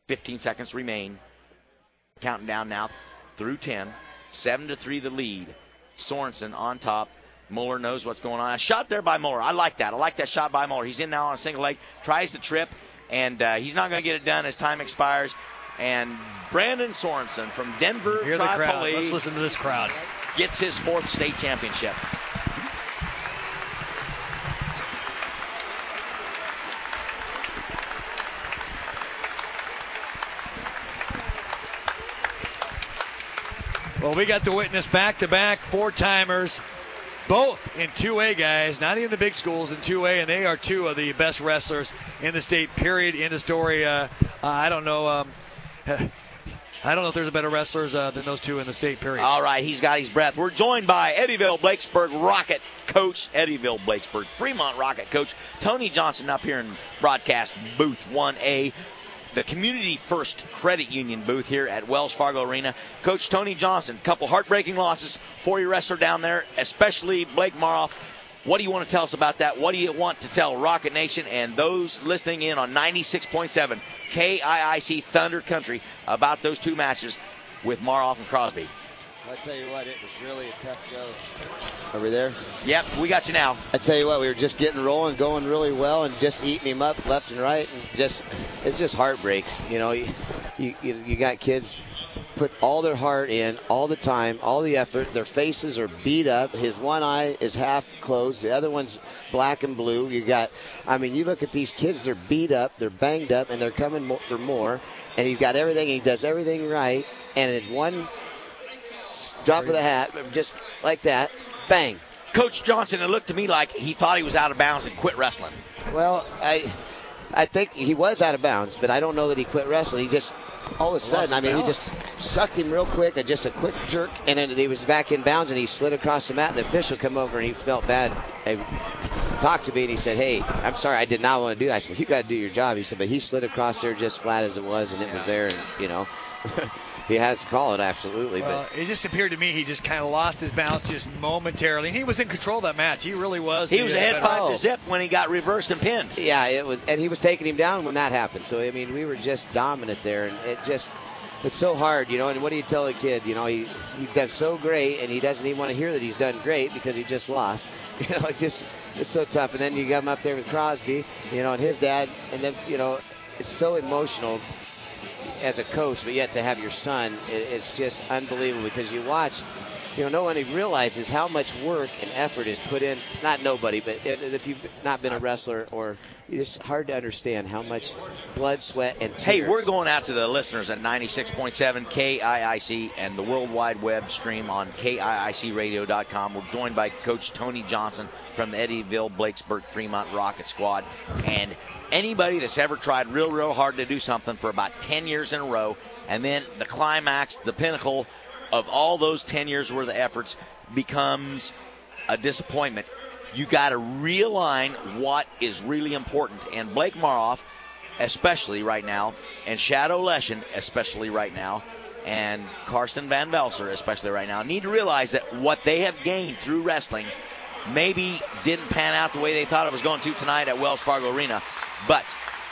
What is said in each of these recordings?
15 seconds remain. Counting down now through 10. 7-3 the lead. Sorensen on top. Muller knows what's going on. A shot there by Muller. I like that. I like that shot by Muller. He's in now on a single leg. Tries the trip, and he's not going to get it done as time expires. And Brandon Sorensen from Denver Tripoli. Let's listen to this crowd. Gets his 4th state championship. Well, we got to witness back-to-back 4-timers, both in 2A, guys, not even the big schools in 2A, and they are 2 of the best wrestlers in the state, period. End of story. I don't know. I don't know if there's a better wrestlers than those 2 in the state, period. All right, he's got his breath. We're joined by Eddyville Blakesburg Rocket coach, Eddyville Blakesburg Fremont Rocket coach, Tony Johnson up here in broadcast booth 1A. The Community First Credit Union booth here at Wells Fargo Arena. Coach Tony Johnson, couple heartbreaking losses for your wrestler down there, especially Blake Maroff. What do you want to tell us about that? What do you want to tell Rocket Nation and those listening in on 96.7 KIIC Thunder Country about those 2 matches with Maroff and Crosby? I'll tell you what, it was really a tough go. Are we there? Yep, we got you now. I tell you what, we were just getting rolling, going really well, and just eating him up left and right, and it's just heartbreak. You know, you got kids put all their heart in, all the time, all the effort. Their faces are beat up. His one eye is half closed. The other one's black and blue. You look at these kids, they're beat up, they're banged up, and they're coming for more. And he's got everything, he does everything right. And in one drop of the hat, just like that, bang. Coach Johnson, it looked to me like he thought he was out of bounds and quit wrestling. Well, I think he was out of bounds, but I don't know that he quit wrestling. He just, all of a sudden, he just sucked him real quick, just a quick jerk, and then he was back in bounds, and he slid across the mat, and the official come over, and he felt bad. He talked to me, and he said, "Hey, I'm sorry, I did not want to do that." I said, "Well, you got to do your job." He said, but he slid across there just flat as it was, and it was there, and, he has to call it, absolutely. Well, it just appeared to me he just kind of lost his balance just momentarily. And he was in control of that match. He really was. He was ahead 5-0 when he got reversed and pinned. Yeah, it was, and he was taking him down when that happened. So, we were just dominant there, and it's so hard, and what do you tell a kid? He's done so great, and he doesn't even want to hear that he's done great because he just lost. It's so tough. And then you got him up there with Crosby, and his dad, and then, it's so emotional as a coach, but yet to have your son, it's just unbelievable because you watch, no one realizes how much work and effort is put in. Not nobody, but if you've not been a wrestler, or it's hard to understand how much blood, sweat, and tears. Hey, we're going out to the listeners at 96.7 KIIC and the World Wide Web stream on KIICradio.com. We're joined by Coach Tony Johnson from the Eddyville Blakesburg Fremont Rocket Squad. And anybody that's ever tried real hard to do something for about 10 years in a row, and then the climax, the pinnacle of all those 10 years worth of efforts becomes a disappointment. You got to realign what is really important. And Blake Maroff, especially right now, and Shadow Leshin, especially right now, and Karsten Van Velser, especially right now, need to realize that what they have gained through wrestling maybe didn't pan out the way they thought it was going to tonight at Wells Fargo Arena. But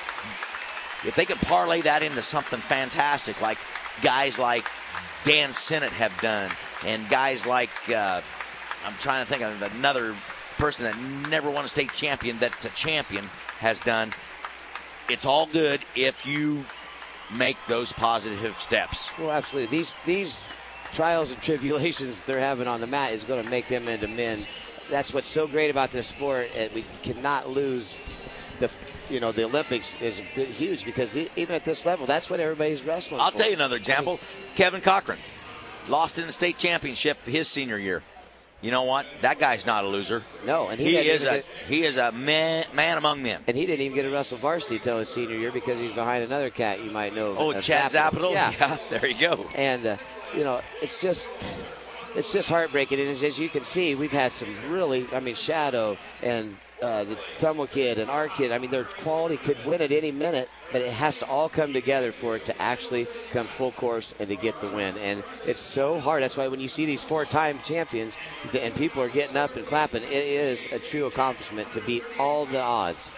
if they could parlay that into something fantastic, like guys like Dan Sinnott have done, and guys like, I'm trying to think of another person that never won a state champion that's a champion has done. It's all good if you make those positive steps. Well, absolutely. These trials and tribulations they're having on the mat is going to make them into men. That's what's so great about this sport, and we cannot lose the Olympics is huge because even at this level, that's what everybody's wrestling for. I'll tell you another example. Kevin Cochran lost in the state championship his senior year. You know what? That guy's not a loser. No, and he is a man among men. And he didn't even get to wrestle varsity until his senior year because he's behind another cat you might know. Oh, Chad Zapital? Yeah, there you go. And it's just heartbreaking. And as you can see, we've had some really, Shadow and the Tumble kid and our kid, their quality could win at any minute, but it has to all come together for it to actually come full course and to get the win. And it's so hard. That's why when you see these 4-time champions and people are getting up and clapping, it is a true accomplishment to beat all the odds.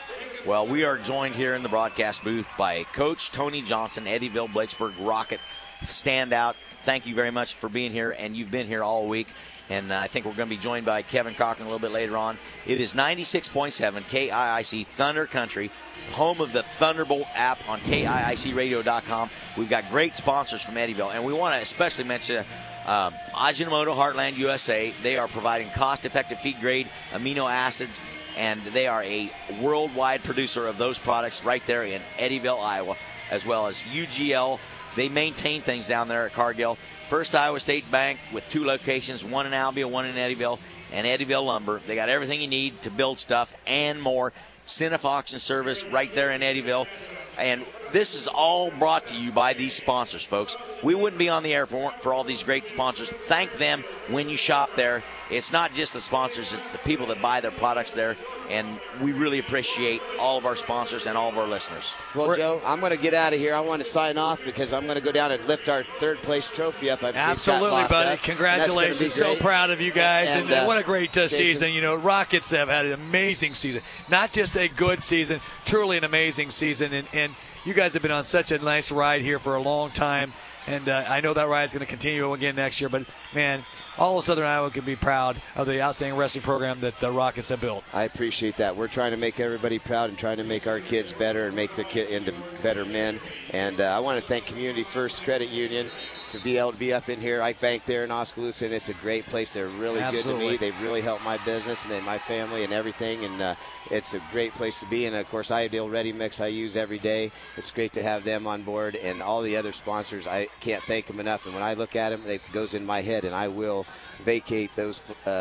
Well, we are joined here in the broadcast booth by Coach Tony Johnson, Eddyville Blakesburg Rocket standout. Thank you very much for being here, and you've been here all week. And I think we're going to be joined by Kevin Cochran a little bit later on. It is 96.7 KIIC Thunder Country, home of the Thunderbolt app on KIICradio.com. We've got great sponsors from Eddyville, and we want to especially mention Ajinomoto Heartland USA. They are providing cost-effective feed-grade amino acids, and they are a worldwide producer of those products right there in Eddyville, Iowa, as well as UGL. They maintain things down there at Cargill. First Iowa State Bank with 2 locations, one in Albion, one in Eddyville, and Eddyville Lumber. They got everything you need to build stuff and more. Cinef Auction Service right there in Eddyville. And this is all brought to you by these sponsors, folks. We wouldn't be on the air for all these great sponsors. Thank them when you shop there. It's not just the sponsors, it's the people that buy their products there. And we really appreciate all of our sponsors and all of our listeners. Well, Joe, I'm going to get out of here. I want to sign off because I'm going to go down and lift our 3rd place trophy up. Absolutely, buddy. Congratulations. So proud of you guys. And what a great season. You know, Rockets have had an amazing season. Not just a good season, truly an amazing season. And you guys have been on such a nice ride here for a long time. And I know that ride's going to continue again next year. But, man, all of Southern Iowa can be proud of the outstanding wrestling program that the Rockets have built. I appreciate that. We're trying to make everybody proud and trying to make our kids better and make the kid into better men. And I want to thank Community First Credit Union to be able to be up in here. Ike Bank there in Oskaloosa, and it's a great place. They're really good to me. They've really helped my business and my family and everything, and it's a great place to be. And, of course, Ideal Ready Mix I use every day. It's great to have them on board, and all the other sponsors. I can't thank them enough. And when I look at them, it goes in my head, and I will vacate those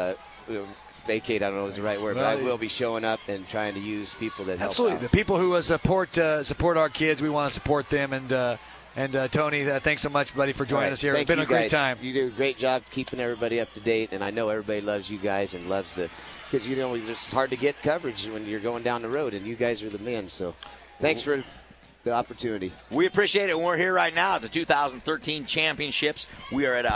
vacate, I don't know is the right word, but I will be showing up and trying to use people that help out. Absolutely. The people who support our kids, we want to support them. And Tony, thanks so much, buddy, for joining us here. It's been a great time. You do a great job keeping everybody up to date, and I know everybody loves you guys and loves because you know it's hard to get coverage when you're going down the road, and you guys are the men. So thanks for the opportunity. We appreciate it. We're here right now at the 2013 championships. We are at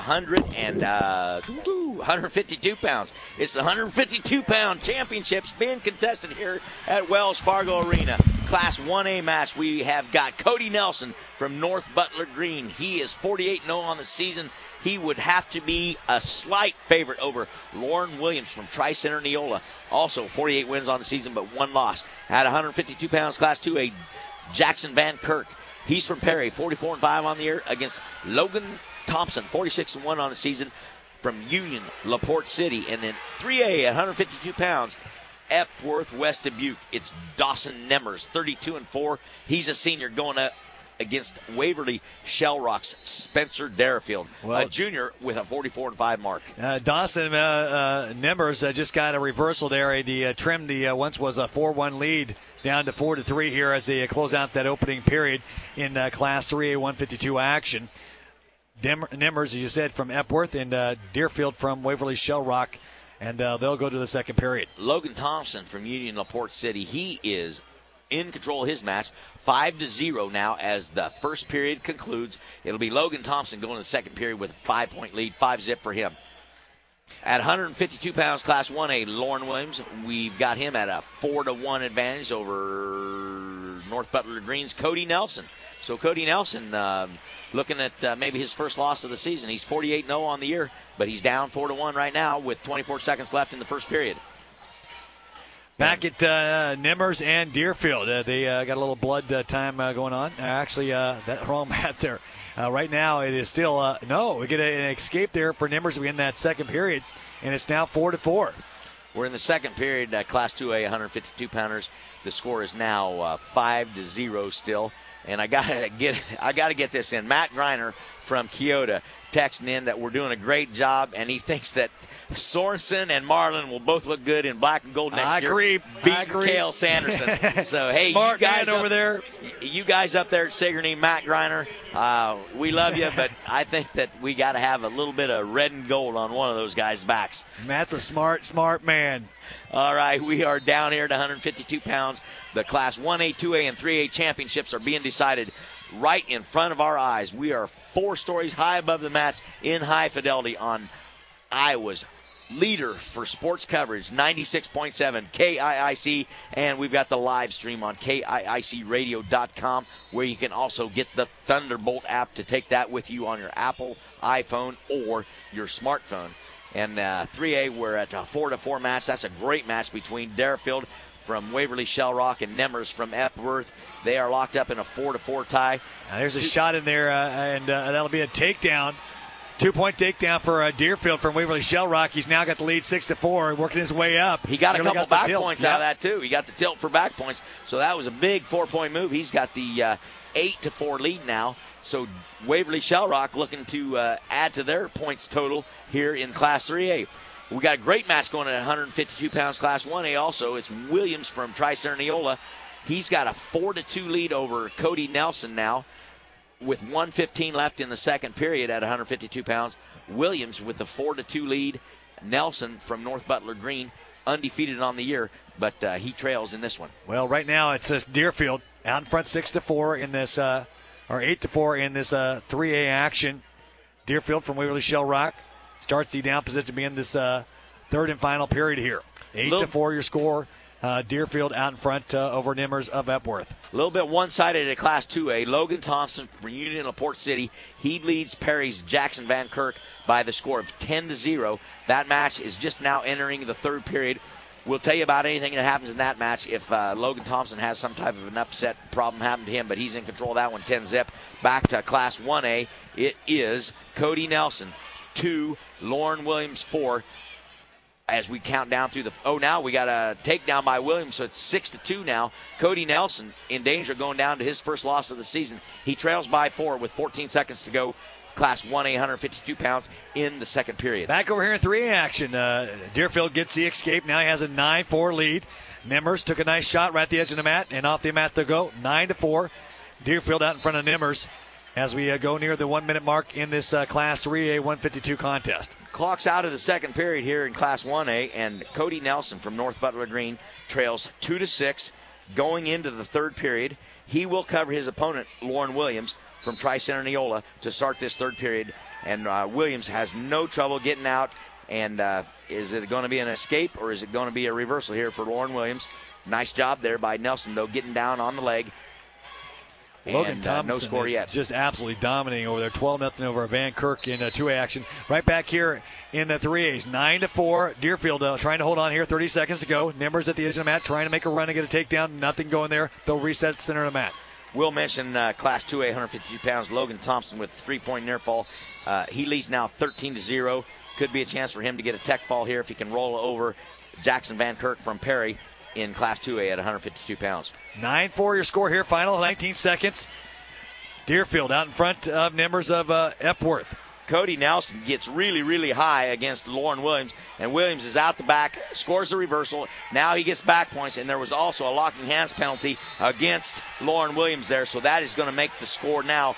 152 pounds. It's the 152-pound championships being contested here at Wells Fargo Arena. Class 1A match. We have got Cody Nelson from North Butler Green. He is 48-0 on the season. He would have to be a slight favorite over Lauren Williams from Tri-Center Neola. Also 48 wins on the season, but 1 loss. At 152 pounds, Class 2A, Jackson Van Kirk. He's from Perry, 44-5 on the year against Logan Thompson, 46-1 on the season from Union, LaPorte City. And then 3A at 152 pounds, Epworth, West Dubuque. It's Dawson Nemmers, 32-4. He's a senior going up against Waverly Shell Rock's Spencer Darafield, a junior with a 44-5 mark. Dawson Nemmers just got a reversal there. He trimmed the once was a 4-1 lead down to 4-3 here as they close out that opening period in Class 3A 152 action. Nemmers, as you said, from Epworth, and Deerfield from Waverly Shell Rock, and they'll go to the second period. Logan Thompson from Union LaPorte City, he is in control of his match, 5-0 now as the first period concludes. It'll be Logan Thompson going to the second period with a 5-point lead, 5-0 for him. At 152 pounds, Class 1A, Lauren Williams, we've got him at a 4-1 advantage over North Butler Green's Cody Nelson. So Cody Nelson looking at maybe his first loss of the season. He's 48-0 on the year, but he's down 4-1 right now with 24 seconds left in the first period. Back at Nemmers and Deerfield. They got a little blood time going on. Actually, that wrong mat there. Right now, it is still, no, we get an escape there for Nemmers. We in that second period, and it's now 4-4. We're in the second period, Class 2A 152-pounders. The score is now 5-0 still. And I gotta get this in. Matt Greiner from Keota texting in that we're doing a great job, and he thinks that Sorensen and Marlin will both look good in black and gold next year. I agree. Kale Sanderson. So, hey, smart you guys over there. You guys up there at Sigourney, Matt Greiner, we love you, but I think that we got to have a little bit of red and gold on one of those guys' backs. Matt's a smart man. All right, we are down here at 152 pounds. The Class 1A, 2A, and 3A championships are being decided right in front of our eyes. We are 4 stories high above the mats in high fidelity on Iowa's leader for sports coverage, 96.7 KIIC, and we've got the live stream on KIICradio.com, where you can also get the Thunderbolt app to take that with you on your Apple iPhone or your smartphone. And 3A, we're at a 4-4 match. That's a great match between Deerfield from Waverly Shell Rock and Nemmers from Epworth. They are locked up in a 4-4 tie. Now there's a shot in there, and that'll be a takedown. 2-point takedown for Deerfield from Waverly Shell Rock. He's now got the lead 6-4, working his way up. He got a couple back points out of that, too. He got the tilt for back points. So that was a big 4-point move. He's got the 8-4 lead now. So Waverly Shell Rock looking to add to their points total here in Class 3A. We got a great match going at 152 pounds Class 1A also. It's Williams from Tri-Center Neola. He's got a 4-2 lead over Cody Nelson now, with 1:15 left in the second period at 152 pounds. Williams with the 4-2 lead. Nelson from North Butler Green, undefeated on the year, but he trails in this one. Well, right now it's Deerfield out in front 6-4 in this, or 8-4 in this 3A action. Deerfield from Waverly Shell Rock starts the down position to begin this third and final period here. 8-4 your score. Deerfield out in front over Nemmers of Epworth. A little bit one-sided at Class 2A. Logan Thompson from Union LaPorte City. He leads Perry's Jackson Van Kirk by the score of 10-0. That match is just now entering the third period. We'll tell you about anything that happens in that match if Logan Thompson has some type of an upset problem happen to him, but he's in control of that one, 10-zip. Back to Class 1A, it is Cody Nelson 2, Lauren Williams 4. As we count down through now we got a takedown by Williams, so it's 6-2 now. Cody Nelson in danger going down to his first loss of the season. He trails by 4 with 14 seconds to go. Class 1A, 152 pounds in the second period. Back over here in 3A action. Deerfield gets the escape. Now he has a 9-4 lead. Nemmers took a nice shot right at the edge of the mat, and off the mat they go. 9-4. Deerfield out in front of Nemmers as we go near the 1-minute mark in this Class 3A 152 contest. Clock's out of the second period here in Class 1A, and Cody Nelson from North Butler Green trails 2-6 going into the third period. He will cover his opponent, Lauren Williams, from Tri-Center Neola to start this third period, and Williams has no trouble getting out. And is it going to be an escape or is it going to be a reversal here for Lauren Williams? Nice job there by Nelson, though, getting down on the leg. Logan Thompson no score is yet. Just absolutely dominating over there. 12-0 over Van Kirk in 2A action. Right back here in the 3As. 9-4. Deerfield trying to hold on here. 30 seconds to go. Nemmers at the edge of the mat trying to make a run and get a takedown. Nothing going there. They'll reset at the center of the mat. We'll mention Class 2A, 152 pounds. Logan Thompson with 3-point near fall. He leads now 13-0. Could be a chance for him to get a tech fall here if he can roll over Jackson Van Kirk from Perry in Class 2A at 152 pounds. 9-4 your score here. Final 19 seconds. Deerfield out in front of Nemmers of Epworth. Cody Nelson gets really, really high against Lauren Williams, and Williams is out the back, scores the reversal. Now he gets back points, and there was also a locking hands penalty against Lauren Williams there, so that is going to make the score now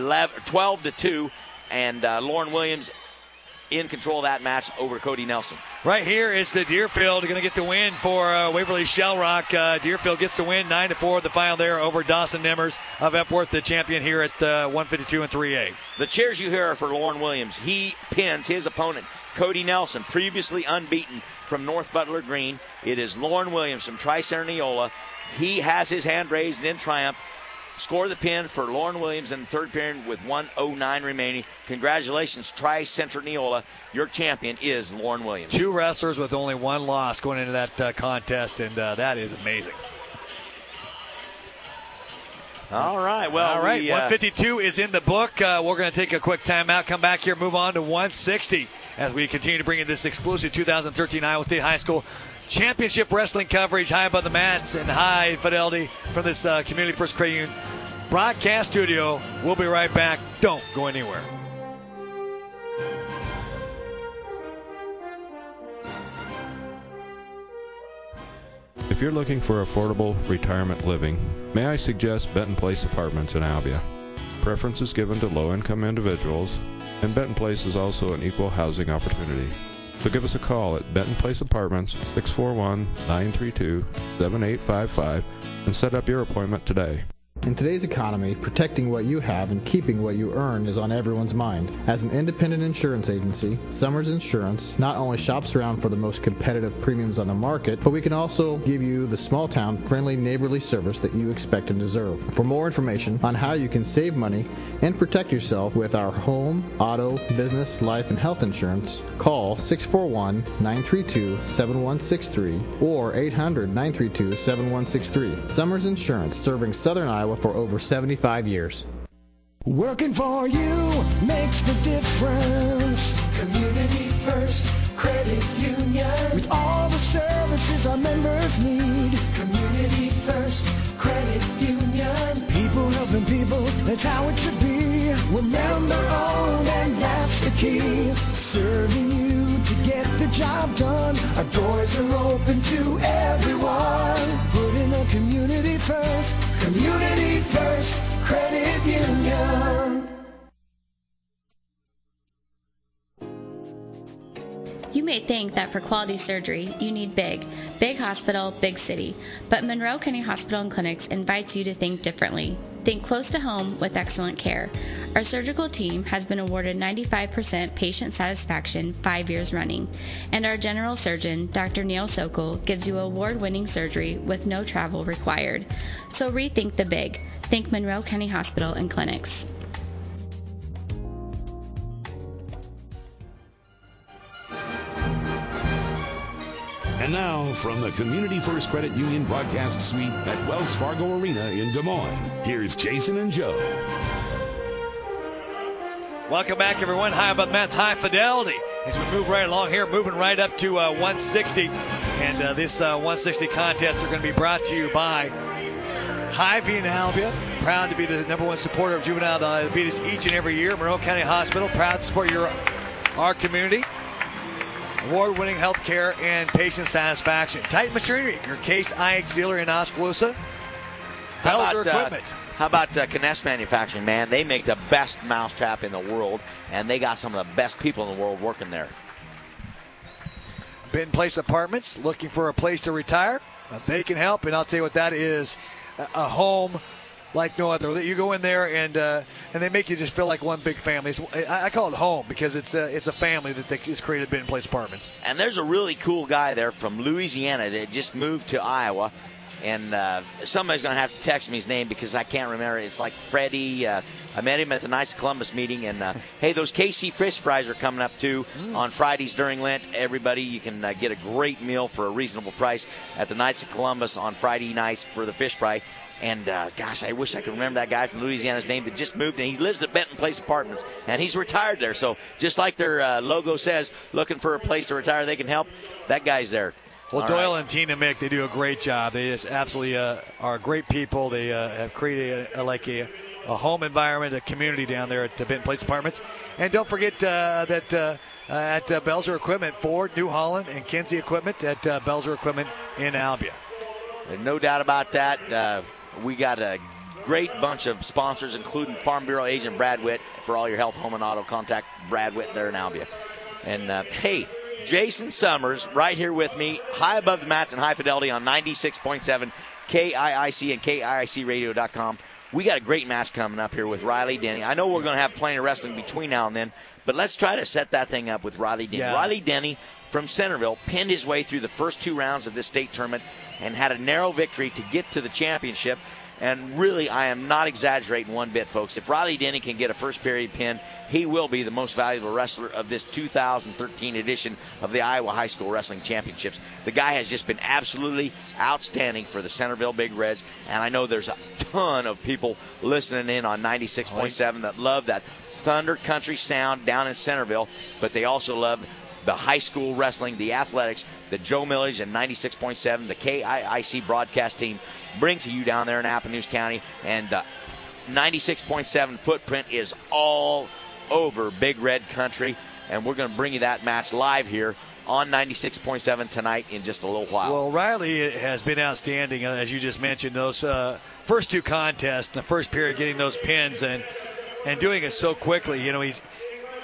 12-2, and Lauren Williams in control of that match over Cody Nelson. Right here is the Deerfield going to get the win for Waverly Shell Rock. Deerfield gets the win, 9-4, the final there over Dawson Nemmers of Epworth, the champion here at 152 and 3A. The cheers you hear are for Lauren Williams. He pins his opponent, Cody Nelson, previously unbeaten from North Butler Green. It is Lauren Williams from Tri-Center Neola. He has his hand raised in triumph. Score the pin for Lauren Williams in the third period with 1:09 remaining. Congratulations, Tri-Center Neola. Your champion is Lauren Williams. 2 wrestlers with only 1 loss going into that contest, and that is amazing. All right. Well, 152 is in the book. We're going to take a quick timeout, come back here, move on to 160 as we continue to bring in this exclusive 2013 Iowa State High School Championship Wrestling coverage high above the mats and high fidelity from this Community First Credit Union broadcast studio. We'll be right back. Don't go anywhere. If you're looking for affordable retirement living, may I suggest Benton Place Apartments in Albia. Preference is given to low-income individuals, and Benton Place is also an equal housing opportunity. So give us a call at Benton Place Apartments, 641-932-7855, and set up your appointment today. In today's economy, protecting what you have and keeping what you earn is on everyone's mind. As an independent insurance agency, Summers Insurance not only shops around for the most competitive premiums on the market, but we can also give you the small-town, friendly, neighborly service that you expect and deserve. For more information on how you can save money and protect yourself with our home, auto, business, life, and health insurance, call 641-932-7163 or 800-932-7163. Summers Insurance, serving Southern Iowa for over 75 years. Working for you makes the difference. Community First Credit Union. With all the services our members need. Community First Credit Union. People helping people, that's how it should be. We're member-owned and that's the key. Serving you to get the job done. Our doors are open to everyone. Putting the community first. Community First Credit Union. You may think that for quality surgery, you need big hospital, big city. But Monroe County Hospital and Clinics invites you to think differently. Think close to home with excellent care. Our surgical team has been awarded 95% patient satisfaction 5 years running. And our general surgeon, Dr. Neil Sokol, gives you award-winning surgery with no travel required. So rethink the big. Think Monroe County Hospital and Clinics. And now, from the Community First Credit Union broadcast suite at Wells Fargo Arena in Des Moines, here's Jason and Joe. Welcome back, everyone. High above the mats, high fidelity. As we move right along here, moving right up to 160. And this 160 contest are going to be brought to you by Hy-Vee in Albia. Proud to be the #1 supporter of juvenile diabetes each and every year. Monroe County Hospital, proud to support our community. Award-winning health care and patient satisfaction. Titan Machinery, your Case IH dealer in Oskaloosa. Belzer Equipment. How about Kness Manufacturing, man? They make the best mousetrap in the world, and they got some of the best people in the world working there. Benton Place Apartments, looking for a place to retire? They can help, and I'll tell you what that is, a home like no other. You go in there and they make you just feel like one big family. I call it home because it's a family that has created Benton Place Apartments. And there's a really cool guy there from Louisiana that just moved to Iowa. And somebody's going to have to text me his name because I can't remember. It's like Freddie. I met him at the Knights of Columbus meeting. And, hey, those KC fish fries are coming up, too, on Fridays during Lent. Everybody, you can get a great meal for a reasonable price at the Knights of Columbus on Friday nights for the fish fry. And, gosh, I wish I could remember that guy from Louisiana's name that just moved. And he lives at Benton Place Apartments. And he's retired there. So just like their logo says, looking for a place to retire they can help, that guy's there. Well, all Doyle and Tina Mick, they do a great job. They just absolutely are great people. They have created a home environment, a community down there at Benton Place Apartments. And don't forget that at Belzer Equipment, Ford, New Holland, and Kinsey Equipment at Belzer Equipment in Albia. No doubt about that. We got a great bunch of sponsors, including Farm Bureau agent Brad Witt for all your health, home, and auto. Contact Brad Witt there in Albia. And, hey, Jason Summers right here with me, high above the mats and high fidelity on 96.7 KIIC and KIICradio.com. We got a great match coming up here with Riley Denny. I know we're going to have plenty of wrestling between now and then, but let's try to set that thing up with Riley Denny. Yeah. Riley Denny from Centerville pinned his way through the first 2 rounds of this state tournament and had a narrow victory to get to the championship. And really, I am not exaggerating one bit, folks. If Riley Denny can get a first period pin, he will be the most valuable wrestler of this 2013 edition of the Iowa High School Wrestling Championships. The guy has just been absolutely outstanding for the Centerville Big Reds, and I know there's a ton of people listening in on 96.7 that love that Thunder Country sound down in Centerville, but they also love the high school wrestling, the athletics that Joe Millage and 96.7, the KIIC broadcast team, bring to you down there in Appanoose County. And 96.7 footprint is all over Big Red Country, and we're going to bring you that match live here on 96.7 tonight in just a little while. Well, Riley has been outstanding, as you just mentioned, those first 2 contests, the first period getting those pins and doing it so quickly. You know,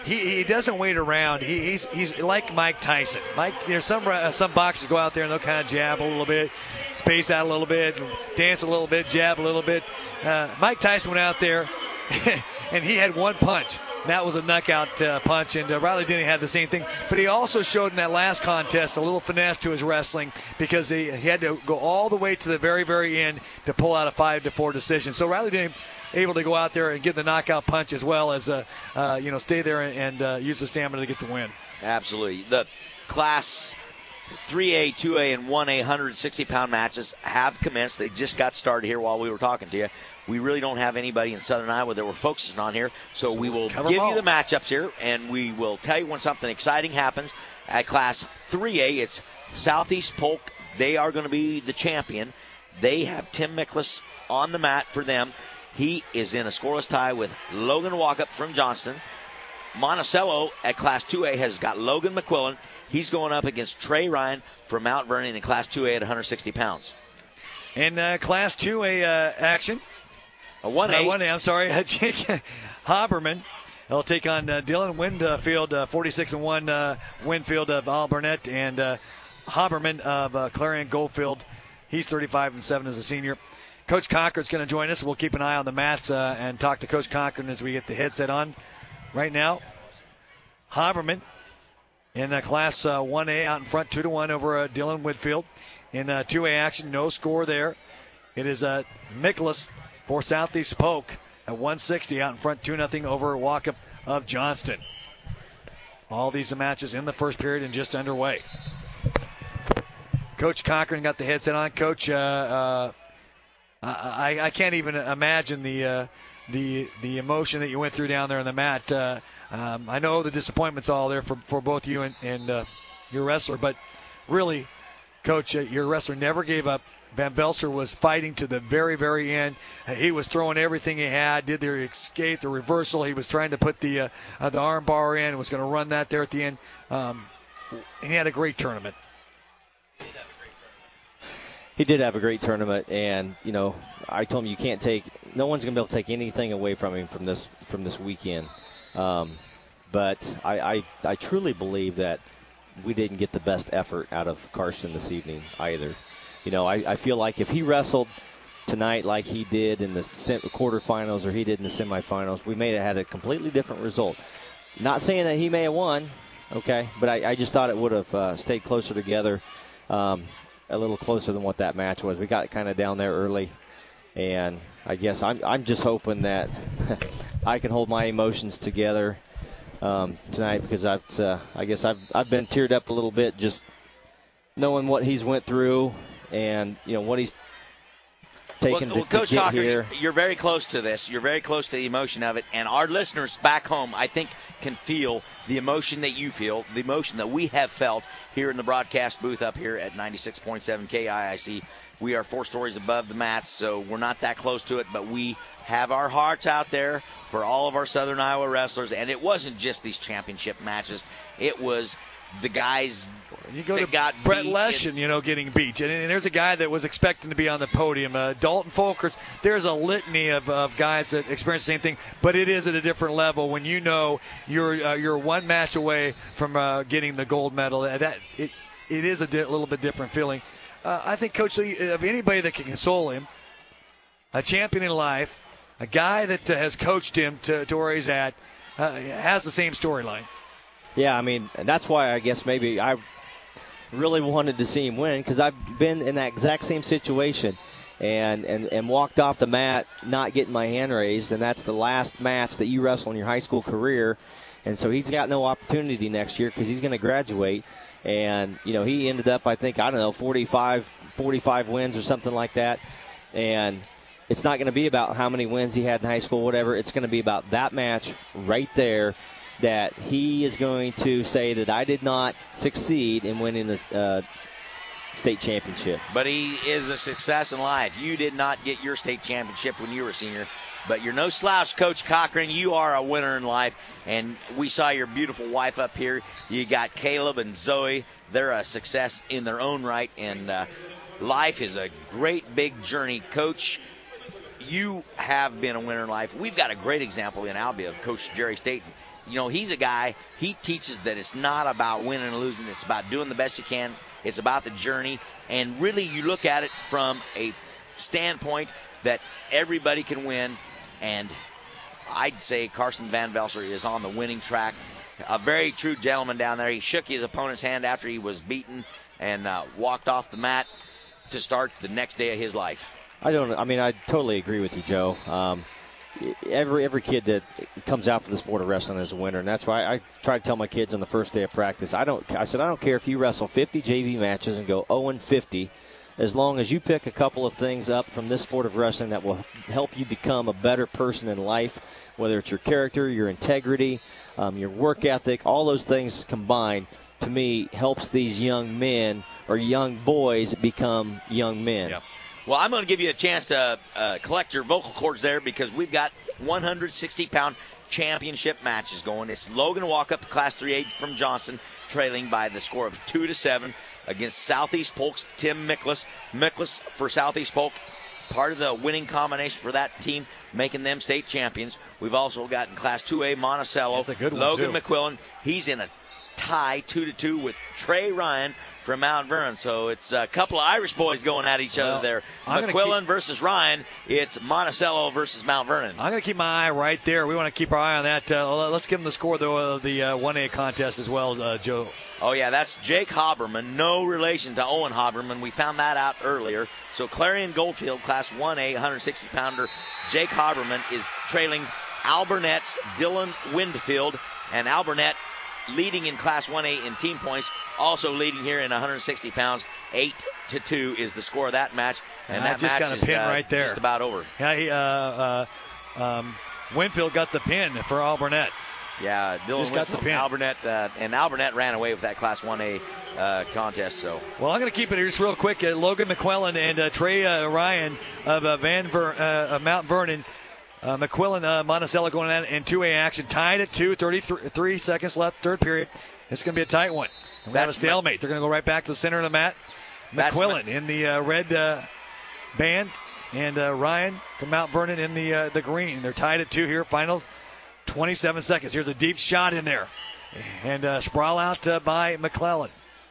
he doesn't wait around. He's like Mike Tyson. Some boxers go out there and they'll kind of jab a little bit, space out a little bit, dance a little bit, jab a little bit. Mike Tyson went out there and he had one punch. That was a knockout punch, and Riley Denny had the same thing. But he also showed in that last contest a little finesse to his wrestling because he had to go all the way to the very, very end to pull out a 5-4 decision. So Riley Denny able to go out there and give the knockout punch as well as stay there and use the stamina to get the win. Absolutely. The Class 3A, 2A, and 1A 160-pound matches have commenced. They just got started here while we were talking to you. We really don't have anybody in Southern Iowa that we're focusing on here, so we will give you the matchups here, and we will tell you when something exciting happens. At Class 3A, it's Southeast Polk. They are going to be the champion. They have Tim Miklas on the mat for them. He is in a scoreless tie with Logan Walkup from Johnston. Monticello at Class 2A has got Logan McQuillan. He's going up against Trey Ryan from Mount Vernon in Class 2A at 160 pounds. In Class 2A action, 1A. I'm sorry. Haberman. They'll take on Dylan Winfield, 46-1 Winfield of Alburnett, and Haberman of Clarion Goldfield. He's 35-7 as a senior. Coach Conchard's going to join us. We'll keep an eye on the mats and talk to Coach Conchard as we get the headset on. Right now, Haberman in Class 1A out in front, 2-1 over Dylan Winfield. In 2A action, no score there. It is Miklas for Southeast Polk at 160 out in front, 2-0 over Walkup of Johnston. All these matches in the first period and just underway. Coach Cochran got the headset on. Coach, I can't even imagine the emotion that you went through down there on the mat. I know the disappointment's all there for both you and your wrestler, but really, Coach, your wrestler never gave up. Van Velser was fighting to the very, very end. He was throwing everything he had, did the escape, the reversal. He was trying to put the arm bar in, was going to run that there at the end. He had a great tournament. He did have a great tournament, and I told him no one's going to be able to take anything away from him from this weekend. But I truly believe that we didn't get the best effort out of Karsten this evening either. I feel like if he wrestled tonight like he did in the quarterfinals or he did in the semifinals, we may have had a completely different result. Not saying that he may have won, okay, but I just thought it would have stayed closer together, a little closer than what that match was. We got kind of down there early, and I guess I'm just hoping that I can hold my emotions together tonight, because I guess I've been teared up a little bit just knowing what he's went through and what he's taken to Coach get Cochran, here. You're very close to this. You're very close to the emotion of it, and our listeners back home, I think, can feel the emotion that you feel, the emotion that we have felt here in the broadcast booth up here at 96.7 KIIC. We are 4 stories above the mats, so we're not that close to it, but we have our hearts out there for all of our Southern Iowa wrestlers, and it wasn't just these championship matches. It was the guys that got Brett beat. Leschen, getting beat. And there's a guy that was expecting to be on the podium. Dalton Folkers, there's a litany of guys that experience the same thing, but it is at a different level when you're one match away from getting the gold medal. It is a little bit different feeling. I think, Coach Lee, of anybody that can console him, a champion in life, a guy that has coached him to where he's at, has the same storyline. Yeah, and that's why I guess maybe I really wanted to see him win, because I've been in that exact same situation and walked off the mat not getting my hand raised, and that's the last match that you wrestle in your high school career. And so he's got no opportunity next year because he's going to graduate. And, he ended up, 45 wins or something like that. And it's not going to be about how many wins he had in high school, whatever. It's going to be about that match right there, that he is going to say that I did not succeed in winning the state championship. But he is a success in life. You did not get your state championship when you were a senior, but you're no slouch, Coach Cochran. You are a winner in life, and we saw your beautiful wife up here. You got Caleb and Zoe. They're a success in their own right, and life is a great big journey. Coach, you have been a winner in life. We've got a great example in Albia of Coach Jerry Staten. he's a guy, he teaches that it's not about winning and losing. It's about doing the best you can. It's about the journey. And really, you look at it from a standpoint that everybody can win. And I'd say Carson Van Velser is on the winning track. A very true gentleman down there. He shook his opponent's hand after he was beaten and walked off the mat to start the next day of his life. I totally agree with you, Joe. Every kid that comes out for the sport of wrestling is a winner, and that's why I try to tell my kids on the first day of practice. I said I don't care if you wrestle 50 JV matches and go 0-50, as long as you pick a couple of things up from this sport of wrestling that will help you become a better person in life, whether it's your character, your integrity, your work ethic, all those things combined, to me, helps these young men or young boys become young men. Yep. Well, I'm going to give you a chance to collect your vocal cords there because we've got 160-pound championship matches going. It's Logan Walkup, Class 3A from Johnston, trailing by the score of 2-7 against Southeast Polk's Tim Miklas. Miklas for Southeast Polk, part of the winning combination for that team, making them state champions. We've also got in Class 2A Monticello. That's a good one, Logan too. McQuillan. He's in a tie 2-2 with Trey Ryan from Mount Vernon. So it's a couple of Irish boys going at each other there. McQuillan versus Ryan. It's Monticello versus Mount Vernon. I'm going to keep my eye right there. We want to keep our eye on that. Let's give them the score, though, of the 1A contest as well, Joe. Oh, yeah, that's Jake Haberman. No relation to Owen Haberman. We found that out earlier. So Clarion Goldfield, Class 1A, 160-pounder. Jake Haberman is trailing Alburnet's Dylan Windfield. And Alburnett leading in Class 1A in team points, also leading here in 160 pounds. 8-2 is the score of that match, and that just match got a is pin right there. Just about over. Yeah, Winfield got the pin for Alburnett. Yeah, Dylan just got the pin. Alburnett, and Alburnett ran away with that Class 1A contest. So, well, I'm going to keep it here just real quick. Logan McQuillan and Trey Ryan of Mount Vernon. McQuillan, Monticello going at it in 2A action, tied at 2, 33 seconds left, third period. It's going to be a tight one. We have a stalemate. They're going to go right back to the center of the mat. McQuillan in the red band, and Ryan from Mount Vernon in the green. They're tied at 2 here. Final 27 seconds. Here's a deep shot in there, and sprawl out by McClellan.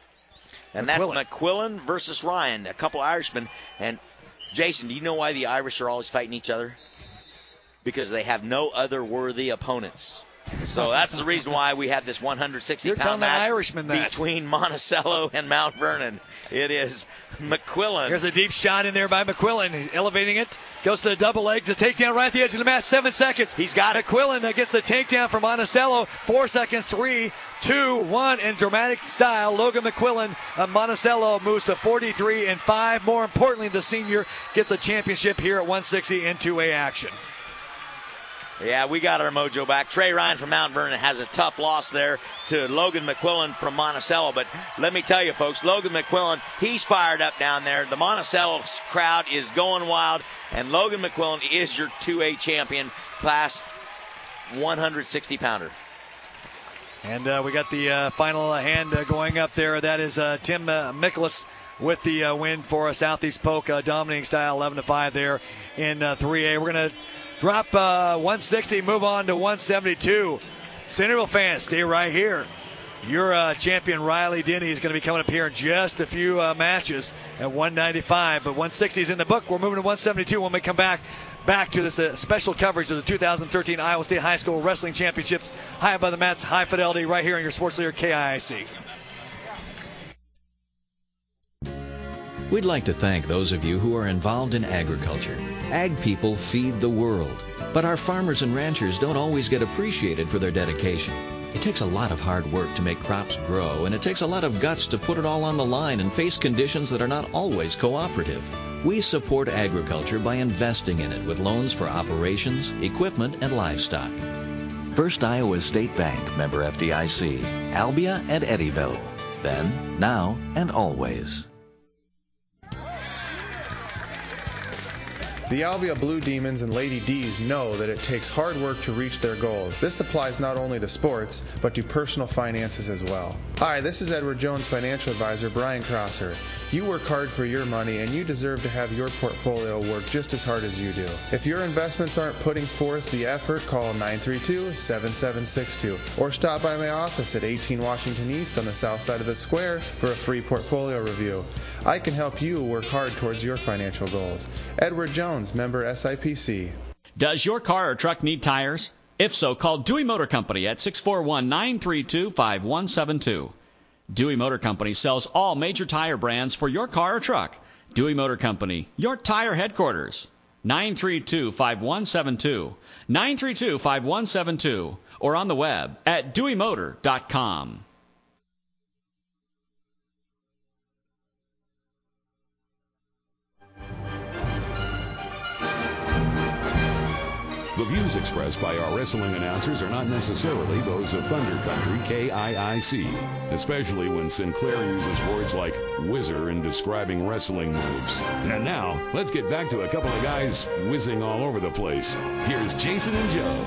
And that's McQuillan versus Ryan, a couple Irishmen. And Jason, do you know why the Irish are always fighting each other? Because they have no other worthy opponents. So that's the reason why we have this 160-pound match between Monticello and Mount Vernon. It is McQuillan. Here's a deep shot in there by McQuillan. He's elevating it. Goes to the double leg. The takedown right at the edge of the mat. 7 seconds. He's got it. McQuillan gets the takedown from Monticello. 4 seconds. 3, 2, 1. In dramatic style, Logan McQuillan of Monticello moves to 43-5. More importantly, the senior gets a championship here at 160 in 2A action. Yeah, we got our mojo back. Trey Ryan from Mount Vernon has a tough loss there to Logan McQuillan from Monticello. But let me tell you, folks, Logan McQuillan, he's fired up down there. The Monticello crowd is going wild. And Logan McQuillan is your 2A champion, Class 160-pounder. And we got the final hand going up there. That is Tim Miklas with the win for Southeast Polk, dominating style, 11-5 there in 3A. We're going to drop 160, move on to 172. Centerville fans, stay right here. Your champion, Riley Denny, is going to be coming up here in just a few matches at 195. But 160 is in the book. We're moving to 172 when we come back to this special coverage of the 2013 Iowa State High School Wrestling Championships. High above the mats, high fidelity, right here on your sports leader, KIIC. We'd like to thank those of you who are involved in agriculture. Ag people feed the world, but our farmers and ranchers don't always get appreciated for their dedication. It takes a lot of hard work to make crops grow, and it takes a lot of guts to put it all on the line and face conditions that are not always cooperative. We support agriculture by investing in it with loans for operations, equipment, and livestock. First Iowa State Bank, member FDIC, Albia and Eddyville. Then, now, and always. The Albia Blue Demons and Lady D's know that it takes hard work to reach their goals. This applies not only to sports, but to personal finances as well. Hi, this is Edward Jones financial advisor Brian Crosser. You work hard for your money, and you deserve to have your portfolio work just as hard as you do. If your investments aren't putting forth the effort, call 932-7762 or stop by my office at 18 Washington East on the south side of the square for a free portfolio review. I can help you work hard towards your financial goals. Edward Jones, member SIPC. Does your car or truck need tires? If so, call Dewey Motor Company at 641-932-5172. Dewey Motor Company sells all major tire brands for your car or truck. Dewey Motor Company, your tire headquarters. 932-5172. 932-5172. Or on the web at deweymotor.com. The views expressed by our wrestling announcers are not necessarily those of Thunder Country KIIC, especially when Sinclair uses words like whizzer in describing wrestling moves. And now, let's get back to a couple of guys whizzing all over the place. Here's Jason and Joe.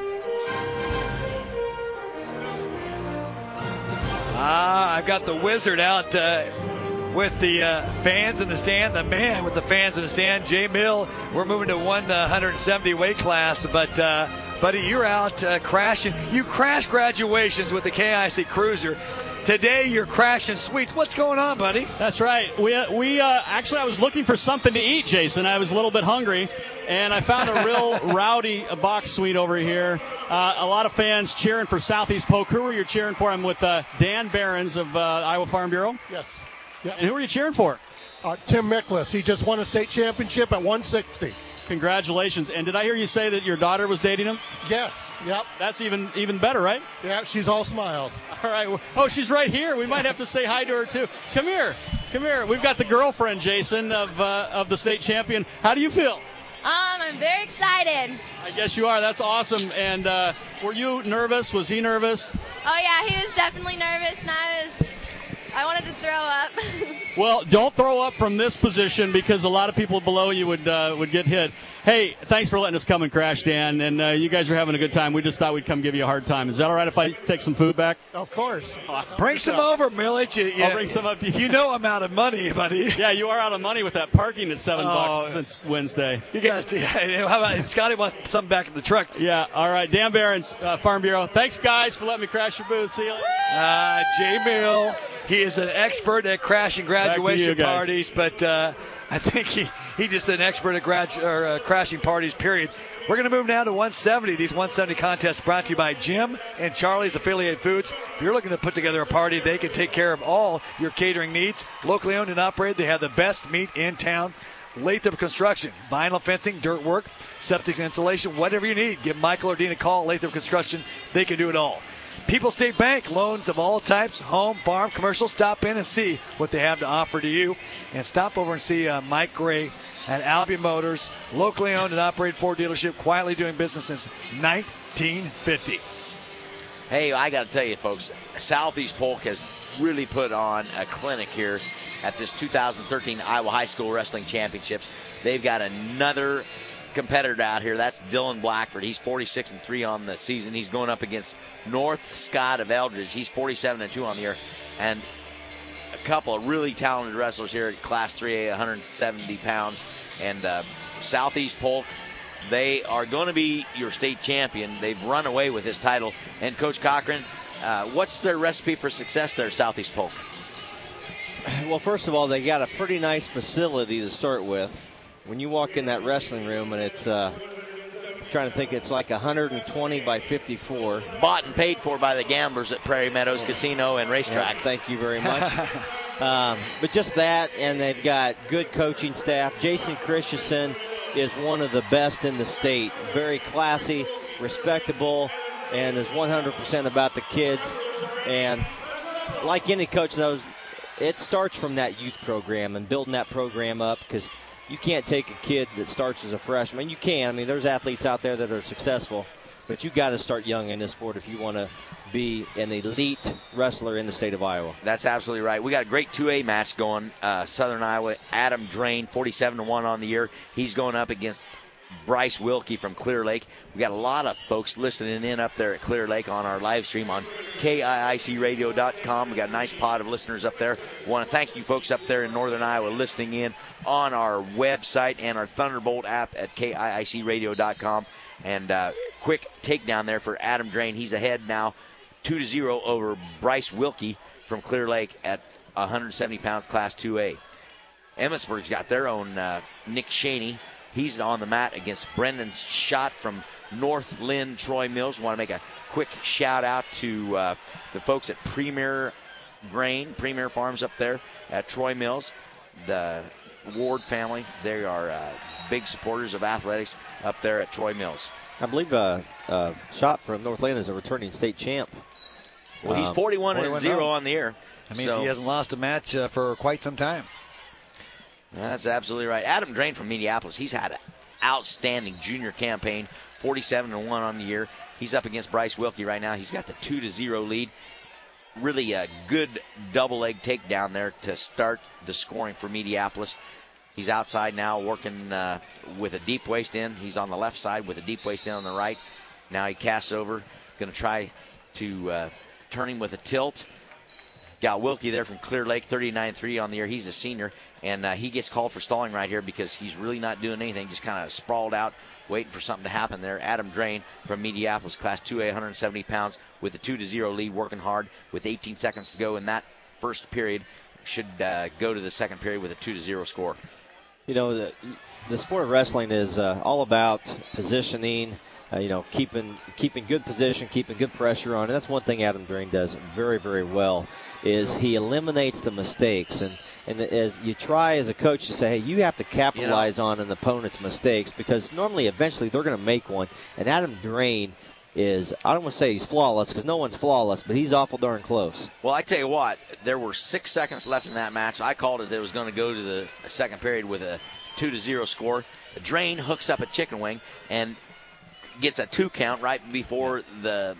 I've got the wizard out with the fans in the stand, the man with the fans in the stand, Jay Mill. We're moving to 170 weight class, but buddy, you're out crashing. You crash graduations with the KIC Cruiser. Today you're crashing sweets. What's going on, buddy? That's right. We actually, I was looking for something to eat, Jason. I was a little bit hungry, and I found a real rowdy box suite over here. A lot of fans cheering for Southeast Polk. Who were you cheering for? I'm with Dan Behrens of Iowa Farm Bureau. Yes. Yeah. And who are you cheering for? Tim Miklas. He just won a state championship at 160. Congratulations. And did I hear you say that your daughter was dating him? Yes. Yep. That's even better, right? Yeah, she's all smiles. All right. Oh, she's right here. We might have to say hi to her, too. Come here. We've got the girlfriend, Jason, of the state champion. How do you feel? I'm very excited. I guess you are. That's awesome. And were you nervous? Was he nervous? Oh, yeah, he was definitely nervous, and I wanted to throw up. Well, don't throw up from this position because a lot of people below you would get hit. Hey, thanks for letting us come and crash, Dan. And you guys are having a good time. We just thought we'd come give you a hard time. Is that all right if I take some food back? Of course. Bring some over, Millich. I'll bring some up to you. You know I'm out of money, buddy. Yeah, you are out of money with that parking at $7 since Wednesday. You got how about Scotty wants something back in the truck? Yeah, all right. Dan Behrens, Farm Bureau. Thanks, guys, for letting me crash your booth. See you later. Jay Mill. He is an expert at crashing graduation parties, but I think he's just an expert at crashing parties, period. We're going to move now to 170. These 170 contests brought to you by Jim and Charlie's Affiliated Foods. If you're looking to put together a party, they can take care of all your catering needs. Locally owned and operated, they have the best meat in town. Latham Construction, vinyl fencing, dirt work, septic insulation, whatever you need. Give Michael or Dean a call. Latham Construction, they can do it all. People's State Bank, loans of all types, home, farm, commercial. Stop in and see what they have to offer to you. And stop over and see Mike Gray at Albia Motors, locally owned and operated Ford dealership, quietly doing business since 1950. Hey, I got to tell you, folks, Southeast Polk has really put on a clinic here at this 2013 Iowa High School Wrestling Championships. They've got another competitor out here. That's Dylan Blackford. He's 46-3 on the season. He's going up against North Scott of Eldridge. He's 47-2 on the year. And a couple of really talented wrestlers here at Class 3A, 170 pounds. And Southeast Polk, they are going to be your state champion. They've run away with this title. And Coach Cochran, what's their recipe for success there, Southeast Polk? Well, first of all, they got a pretty nice facility to start with. When you walk in that wrestling room and it's, I'm trying to think, it's like 120 by 54. Bought and paid for by the gamblers at Prairie Meadows Casino and Racetrack. Yeah, thank you very much. But just that, and they've got good coaching staff. Jason Christensen is one of the best in the state. Very classy, respectable, and is 100% about the kids. And like any coach knows, it starts from that youth program and building that program up, because you can't take a kid that starts as a freshman. You can. I mean, there's athletes out there that are successful. But you got to start young in this sport if you want to be an elite wrestler in the state of Iowa. That's absolutely right. We got a great 2A match going. Southern Iowa, Adam Drain, 47-1 on the year. He's going up against Bryce Wilkie from Clear Lake. We got a lot of folks listening in up there at Clear Lake on our live stream on KIICradio.com. We got a nice pod of listeners up there. We want to thank you folks up there in Northern Iowa listening in on our website and our Thunderbolt app at KIICradio.com. And quick takedown there for Adam Drain. He's ahead now 2-0 over Bryce Wilkie from Clear Lake at 170 pounds Class 2A. Emmitsburg's got their own Nick Shaney. He's on the mat against Brendan Schott from North Lynn Troy Mills. Want to make a quick shout out to the folks at Premier Farms up there at Troy Mills. The Ward family, they are big supporters of athletics up there at Troy Mills. I believe Schott from North Lynn is a returning state champ. Well, he's 41-0 on the year. That means he hasn't lost a match for quite some time. That's absolutely right. Adam Drain from Minneapolis, he's had an outstanding junior campaign, 47-1 on the year. He's up against Bryce Wilkie right now. He's got the 2-0 lead. Really a good double leg takedown there to start the scoring for Minneapolis. He's outside now working with a deep waist in. He's on the left side with a deep waist in on the right. Now he casts over. Going to try to turn him with a tilt. Got Wilkie there from Clear Lake, 39-3 on the year. He's a senior, and he gets called for stalling right here because he's really not doing anything, just kind of sprawled out, waiting for something to happen there. Adam Drain from Minneapolis, Class 2A, 170 pounds, with a 2-0 lead, working hard with 18 seconds to go in that first period. Should go to the second period with a 2-0 score. You know, the sport of wrestling is all about positioning, keeping good position, keeping good pressure on. And that's one thing Adam Drain does very, very well, is he eliminates the mistakes. And as you try as a coach to say, hey, you have to capitalize on an opponent's mistakes, because normally, eventually, they're going to make one. And Adam Drain is, I don't want to say he's flawless, because no one's flawless, but he's awful darn close. Well, I tell you what, there were 6 seconds left in that match. I called it was going to go to the second period with a 2-0 score. Drain hooks up a chicken wing and gets a 2 count right before the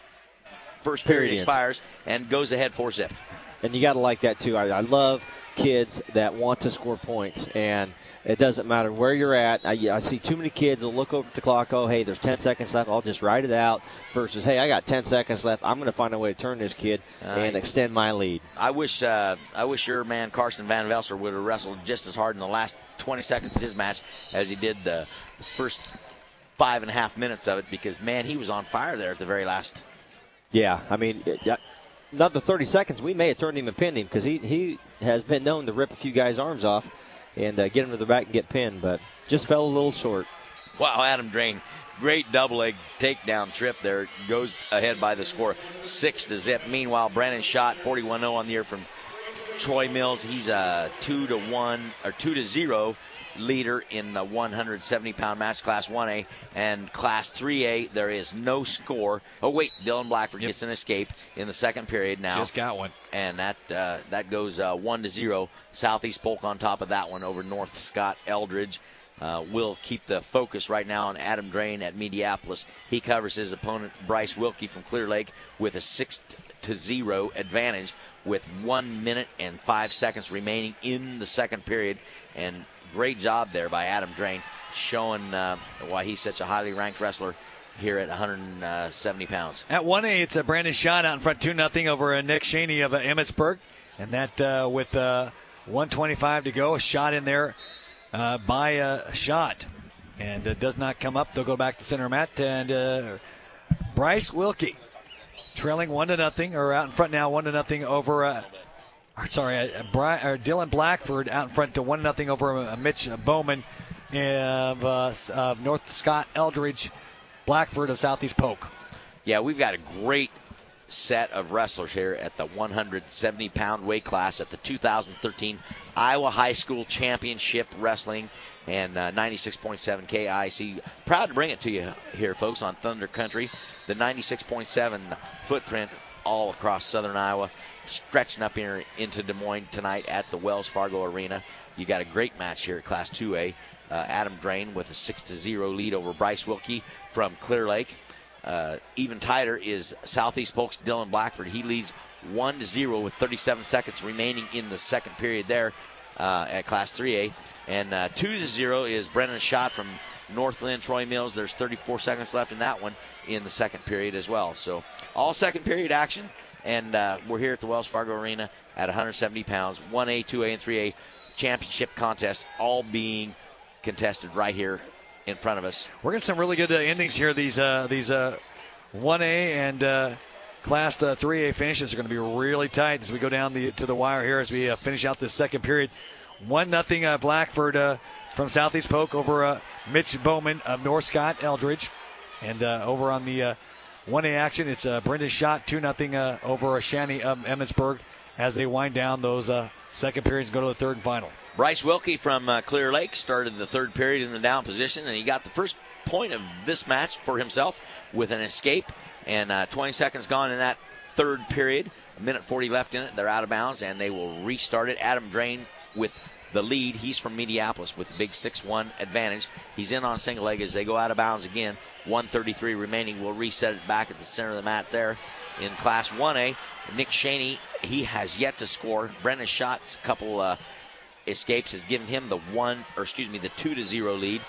first period expires and goes ahead 4-zip. And you got to like that, too. I love kids that want to score points, and it doesn't matter where you're at. I see too many kids will look over at the clock, oh, hey, there's 10 seconds left, I'll just ride it out, versus, hey, I got 10 seconds left, I'm going to find a way to turn this kid and extend my lead. I wish your man Carson Van Velser would have wrestled just as hard in the last 20 seconds of his match as he did the first 5.5 minutes of it, because, man, he was on fire there at the very last. Yeah, I mean, not the 30 seconds, we may have turned him and pinned him, because he has been known to rip a few guys' arms off and get him to the back and get pinned, but just fell a little short. Wow, Adam Drain, great double leg takedown trip there. Goes ahead by the score 6-0. Meanwhile, Brandon Schott, 41-0 on the year from Troy Mills. He's a 2-0 leader in the 170-pound match, Class 1A. And Class 3A, there is no score. Oh, wait, Dylan Blackford gets an escape in the second period now. Just got one. And that goes 1-0. Southeast Polk on top of that one over North Scott Eldridge. Will keep the focus right now on Adam Drain at Minneapolis. He covers his opponent, Bryce Wilkie from Clear Lake, with a 6-0 advantage with 1 minute and 5 seconds remaining in the second period. And great job there by Adam Drain, showing why he's such a highly ranked wrestler here at 170 pounds. At 1A, it's a Brandon Schott out in front 2-0 over Nick Shaney of Emmitsburg. And that with 1:25 to go, a shot in there by a shot. And does not come up. They'll go back to center mat. And Bryce Wilkie trailing 1-0, or out in front now 1-0 over Dylan Blackford out in front to 1-0 over Mitch Bowman of North Scott Eldridge. Blackford of Southeast Polk. Yeah, we've got a great set of wrestlers here at the 170-pound weight class at the 2013 Iowa High School Championship Wrestling and 96.7 KIC. Proud to bring it to you here, folks, on Thunder Country. The 96.7 footprint all across southern Iowa, stretching up here into Des Moines tonight at the Wells Fargo Arena. You got a great match here at Class 2A. Adam Drain with a 6-0 lead over Bryce Wilkie from Clear Lake. even tighter is Southeast Polk's Dylan Blackford. He leads 1-0 with 37 seconds remaining in the second period there at Class 3A. And 2-0 is Brennan Schott from Northland Troy Mills. There's 34 seconds left in that one in the second period as well. So all second period action. And we're here at the Wells Fargo Arena at 170 pounds. 1A, 2A, and 3A championship contests all being contested right here in front of us. We're getting some really good endings here. These 1A and Class 3A finishes are going to be really tight as we go down to the wire here as we finish out this second period. 1-0 Blackford from Southeast Polk over Mitch Bowman of North Scott Eldridge. And over on the 1A action, it's Brendan Schott 2-0 over Shanny of Emmitsburg as they wind down those second periods and go to the third and final. Bryce Wilkie from Clear Lake started the third period in the down position, and he got the first point of this match for himself with an escape. And 20 seconds gone in that third period. A minute 40 left in it. They're out of bounds, and they will restart it. Adam Drain with the lead. He's from Mediapolis with a big 6-1 advantage. He's in on single leg as they go out of bounds again. 1:33 remaining. We'll reset it back at the center of the mat there in Class 1A. Nick Shaney, he has yet to score. Brendan Schott's couple escapes has given him the 2-0 lead.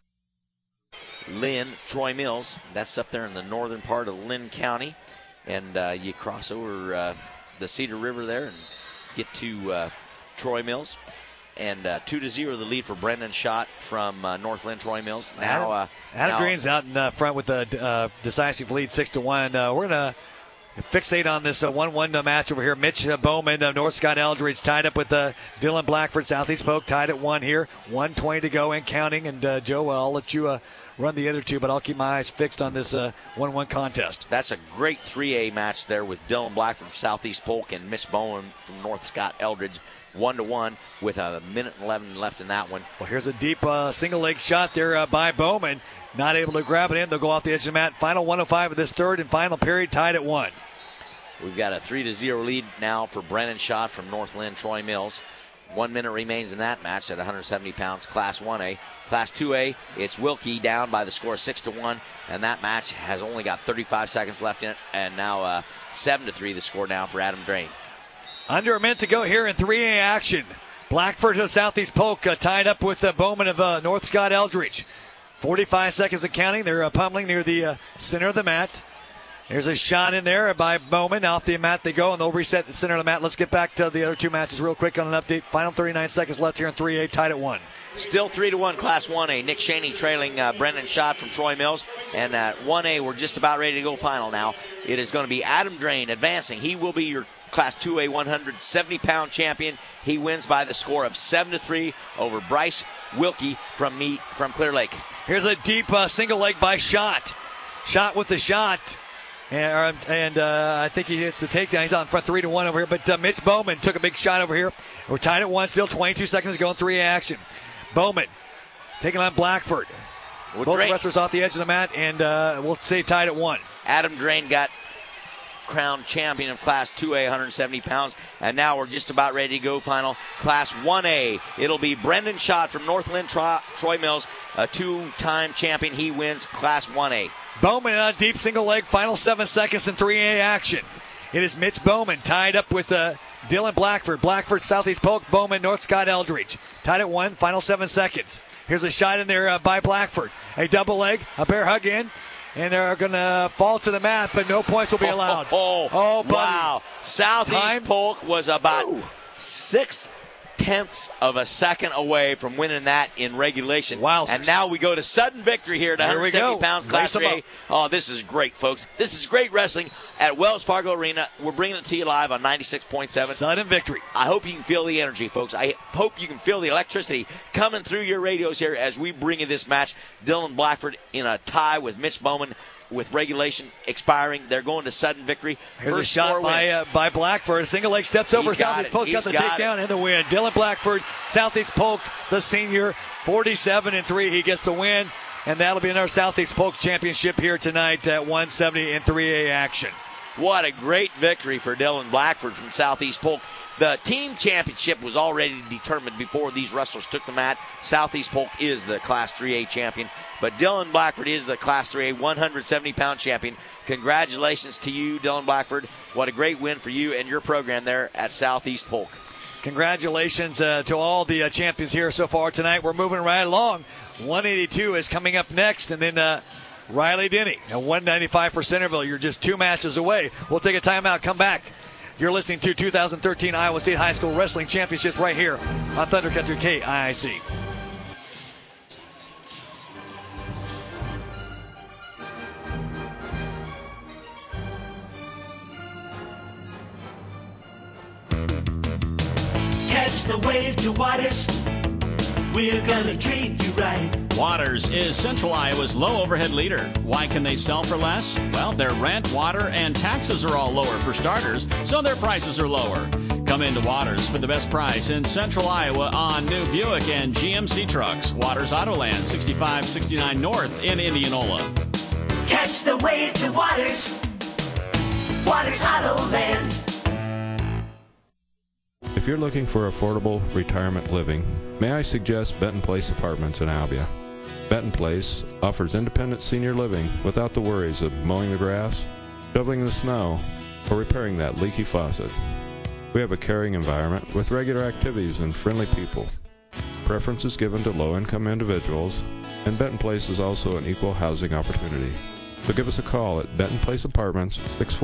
Lynn, Troy Mills, that's up there in the northern part of Lynn County. And you cross over the Cedar River there and get to Troy Mills. And 2-0 the lead for Brendan Schott from North Lynn, Troy Mills. Now, Adam Green's out in front with a decisive lead, 6-1. We're going to fixate on this 1-1 match over here. Mitch Bowman of North Scott Eldridge tied up with Dylan Blackford. Southeast Polk tied at 1 here. 1:20 to go and counting. And Joe, I'll let you run the other two, but I'll keep my eyes fixed on this 1-1 contest. That's a great 3A match there with Dylan Blackford from Southeast Polk and Mitch Bowman from North Scott Eldridge. 1-1 with a minute 11 left in that one. Well, here's a deep single leg shot there by Bowman. Not able to grab it in. They'll go off the edge of the mat. Final 1:05 of this third and final period, tied at 1. We've got a 3-0 lead now for Brennan Schott from North Lynn, Troy Mills. 1 minute remains in that match at 170 pounds, Class 1A. Class 2A, it's Wilkie down by the score of 6-1, and that match has only got 35 seconds left in it, and now 7-3 the score now for Adam Drain. Under a minute to go here in 3A action. Blackford of Southeast Polk tied up with Bowman of North Scott Eldridge. 45 seconds of counting. They're pummeling near the center of the mat. There's a shot in there by Bowman. Off the mat they go, and they'll reset the center of the mat. Let's get back to the other two matches real quick on an update. Final 39 seconds left here in 3A, tied at 1. Still 3-1 Class 1A. Nick Shaney trailing Brendan Schott from Troy Mills. And at 1A, we're just about ready to go final now. It is going to be Adam Drain advancing. He will be your Class 2A 170-pound champion. He wins by the score of 7-3 over Bryce Wilkie from Clear Lake. Here's a deep single leg by Schott. Schott with the shot. And I think he hits the takedown. He's on front 3-1 over here. But Mitch Bowman took a big shot over here. We're tied at 1. Still 22 seconds to go in 3A action. Bowman taking on Blackford. Both wrestlers off the edge of the mat, and we'll say tied at 1. Adam Drain got crowned champion of Class 2A, 170 pounds. And now we're just about ready to go final. Class 1A, it'll be Brendan Schott from North Lynn, Troy Mills, a two-time champion. He wins Class 1A. Bowman on a deep single leg, final 7 seconds in 3A action. It is Mitch Bowman tied up with Dylan Blackford. Blackford, Southeast Polk, Bowman, North Scott Eldridge. Tied at 1, final 7 seconds. Here's a shot in there by Blackford. A double leg, a bear hug in, and they're going to fall to the mat, but no points will be allowed. Wow. Southeast Polk was about 6/10 of a second away from winning that in regulation. Wow. And now we go to sudden victory here at 170 pounds, Class 3A. Oh, this is great, folks. This is great wrestling at Wells Fargo Arena. We're bringing it to you live on 96.7. Sudden victory. I hope you can feel the energy, folks. I hope you can feel the electricity coming through your radios here as we bring you this match. Dylan Blackford in a tie with Mitch Bowman. With regulation expiring, they're going to sudden victory. Here's a shot by Blackford. Single leg steps over Southeast Polk. Got the takedown and the win. Dylan Blackford, Southeast Polk, the senior, 47-3. He gets the win, and that'll be another Southeast Polk championship here tonight at 170 in 3A action. What a great victory for Dylan Blackford from Southeast Polk. The team championship was already determined before these wrestlers took the mat. Southeast Polk is the Class 3A champion, but Dylan Blackford is the Class 3A 170-pound champion. Congratulations to you, Dylan Blackford. What a great win for you and your program there at Southeast Polk. Congratulations to all the champions here so far tonight. We're moving right along. 182 is coming up next, and then Riley Denny at 195 for Centerville. You're just 2 matches away. We'll take a timeout, come back. You're listening to 2013 Iowa State High School Wrestling Championships right here on Thunder Country KIIC. Catch the wave to Waters. We're gonna treat you right. Waters is Central Iowa's low overhead leader. Why can they sell for less? Well, their rent, water, and taxes are all lower for starters, so their prices are lower. Come into Waters for the best price in Central Iowa on new Buick and GMC trucks. Waters Autoland, 6569 North in Indianola. Catch the wave to Waters. Waters Autoland. If you're looking for affordable retirement living, may I suggest Benton Place Apartments in Albia. Benton Place offers independent senior living without the worries of mowing the grass, shoveling the snow, or repairing that leaky faucet. We have a caring environment with regular activities and friendly people. Preference is given to low-income individuals, and Benton Place is also an equal housing opportunity. So give us a call at Benton Place Apartments,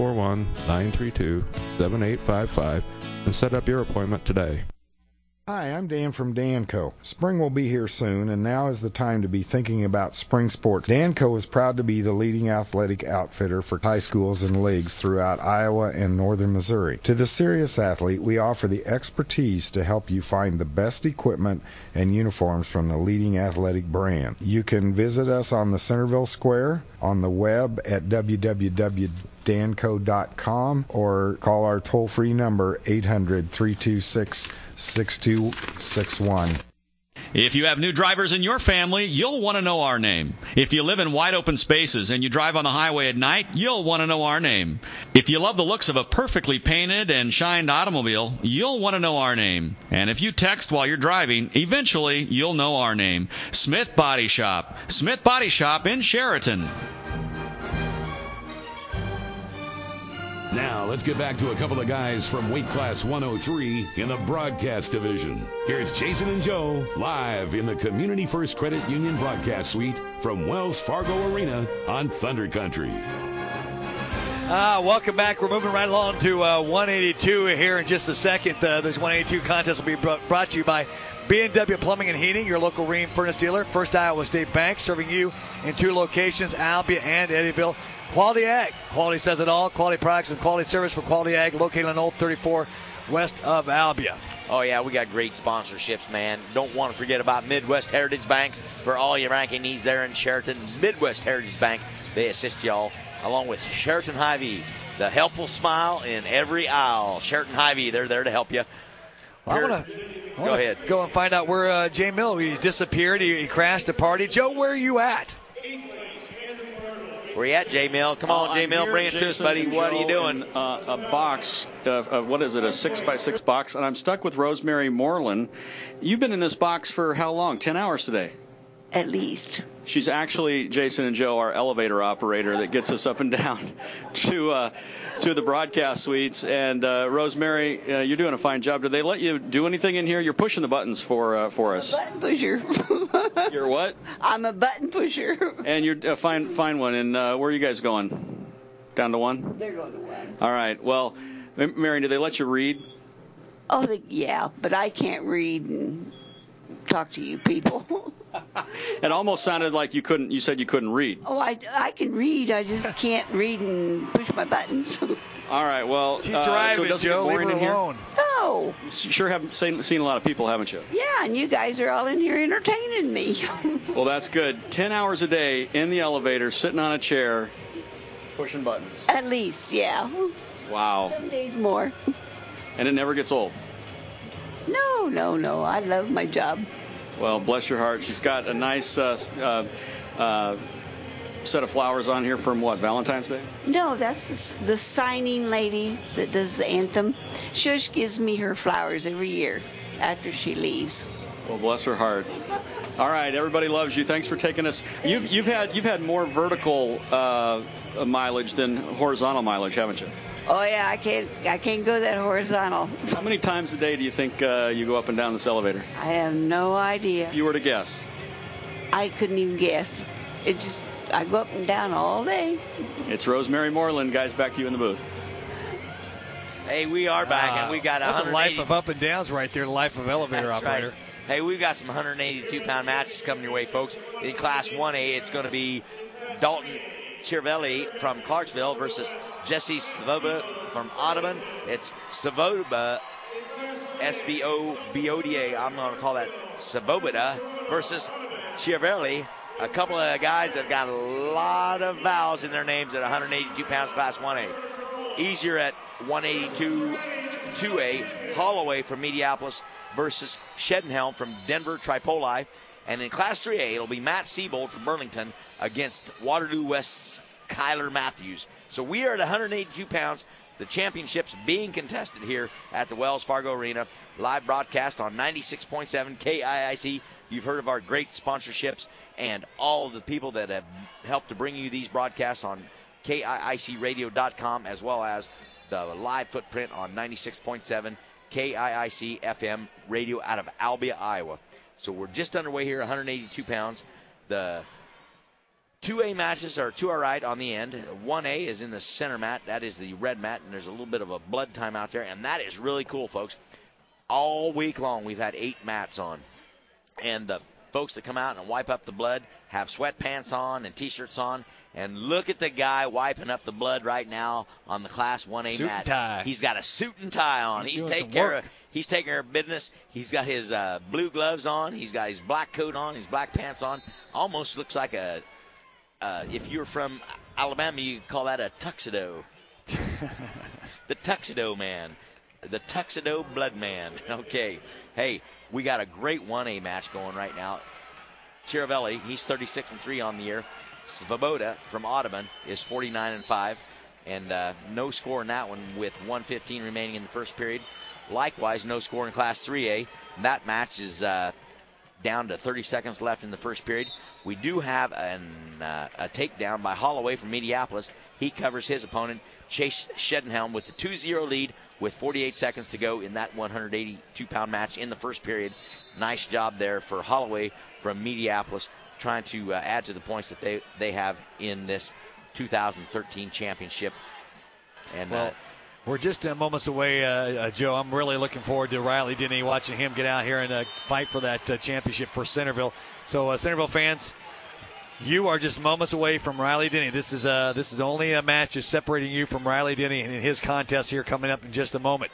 641-932-7855, and set up your appointment today. Hi, I'm Dan from Danco. Spring will be here soon, and now is the time to be thinking about spring sports. Danco is proud to be the leading athletic outfitter for high schools and leagues throughout Iowa and northern Missouri. To the serious athlete, we offer the expertise to help you find the best equipment and uniforms from the leading athletic brand. You can visit us on the Centerville Square, on the web at www.danco.com, or call our toll-free number 800-326-6261. If you have new drivers in your family, you'll want to know our name. If you live in wide open spaces and you drive on the highway at night, you'll want to know our name. If you love the looks of a perfectly painted and shined automobile, you'll want to know our name. And if you text while you're driving, eventually you'll know our name. Smith Body Shop. Smith Body Shop in Sheraton. Now, let's get back to a couple of guys from weight class 103 in the broadcast division. Here's Jason and Joe live in the Community First Credit Union broadcast suite from Wells Fargo Arena on Thunder Country. Welcome back. We're moving right along to 182 here in just a second. This 182 contest will be brought to you by B&W Plumbing and Heating, your local Rheem furnace dealer. First Iowa State Bank, serving you in 2 locations, Albia and Eddyville. Quality Ag. Quality says it all. Quality products and quality service for Quality Ag, located on Old 34 west of Albia. Oh, yeah, we got great sponsorships, man. Don't want to forget about Midwest Heritage Bank for all your banking needs there in Sheraton. Midwest Heritage Bank, they assist y'all, along with Sheraton Hy-Vee, the helpful smile in every aisle. Sheraton Hy-Vee, they're there to help you. Well, I want to go and find out where Jay Mill, he's disappeared. He crashed a party. Joe, where are you at? Where you at, Jay Mill? Come on, Jay Mill, bring it to us, buddy. What are you doing? A box, what is it, a 6x6 box, and I'm stuck with Rosemary Moreland. You've been in this box for how long? 10 hours today? At least. She's actually, Jason and Joe, our elevator operator that gets us up and down to the broadcast suites. And Rosemary, you're doing a fine job. Did they let you do anything in here? You're pushing the buttons for us. Button pusher. You're what? I'm a button pusher. And you're a fine one. And where are you guys going? Down to 1? They're going to 1. All right. Well, Marion, did they let you read? Oh, yeah, but I can't read and talk to you people. It almost sounded like you said you couldn't read. Oh, I can read. I just can't read and push my buttons. All right, well, she's driving, so it doesn't Joe. get boring leave her in alone. here? No. You sure haven't seen a lot of people, haven't you? Yeah, and you guys are all in here entertaining me. Well, that's good. 10 hours a day in the elevator, sitting on a chair, pushing buttons. At least, yeah. Wow. Some days more. And it never gets old. No. I love my job. Well, bless your heart. She's got a nice set of flowers on here from what, Valentine's Day? No, that's the signing lady that does the anthem. Shush gives me her flowers every year after she leaves. Well, bless her heart. All right, everybody loves you. Thanks for taking us. You've had more vertical mileage than horizontal mileage, haven't you? Oh yeah, I can't go that horizontal. How many times a day do you think you go up and down this elevator? I have no idea. If you were to guess. I couldn't even guess. I go up and down all day. It's Rosemary Moreland, guys. Back to you in the booth. Hey, we are back, and we got that's 180. a life of up and downs right there. Life of elevator That's operator. Right. Hey, we've got some 182-pound matches coming your way, folks. In Class 1A, it's going to be Dalton Cervelli from Clarksville versus Jesse Svoboda from Audubon. It's Svoboda, S-V-O-B-O-D-A. I'm going to call that Svoboda versus Cervelli. A couple of guys that have got a lot of vowels in their names at 182 pounds, Class 1A. Easier at 182, 2A. Holloway from Mediapolis versus Shedenhelm from Denver Tripoli. And in Class 3A, it'll be Matt Siebold from Burlington against Waterloo West's Kyler Matthews. So we are at 182 pounds. The championships being contested here at the Wells Fargo Arena. Live broadcast on 96.7 KIIC. You've heard of our great sponsorships and all of the people that have helped to bring you these broadcasts on KIICradio.com, as well as the live footprint on 96.7 KIIC FM radio out of Albia, Iowa. So we're just underway here, 182 pounds. The 2A matches are to our right on the end. 1A is in the center mat. That is the red mat, and there's a little bit of a blood time out there, and that is really cool, folks. All week long, we've had 8 mats on. And the folks that come out and wipe up the blood have sweatpants on and T-shirts on. And look at the guy wiping up the blood right now on the Class 1A suit mat. And tie. He's got a suit and tie on. He's taking care of business. He's got his blue gloves on. He's got his black coat on. His black pants on. Almost looks like if you're from Alabama, you call that a tuxedo. The tuxedo man. The tuxedo blood man. Okay. Hey, we got a great 1A match going right now. Cervelli, he's 36-3 on the year. Svoboda from Audubon is 49-5, and no score in that one with 1:15 remaining in the first period. Likewise, no score in Class 3A. That match is down to 30 seconds left in the first period. We do have a takedown by Holloway from Mediapolis. He covers his opponent, Chase Shedenhelm, with the 2-0 lead with 48 seconds to go in that 182-pound match in the first period. Nice job there for Holloway from Mediapolis, trying to add to the points that they have in this 2013 championship. And we're just moments away, Joe. I'm really looking forward to Riley Denny, watching him get out here and fight for that championship for Centerville. So, Centerville fans, you are just moments away from Riley Denny. This is only a match just separating you from Riley Denny and his contest here coming up in just a moment.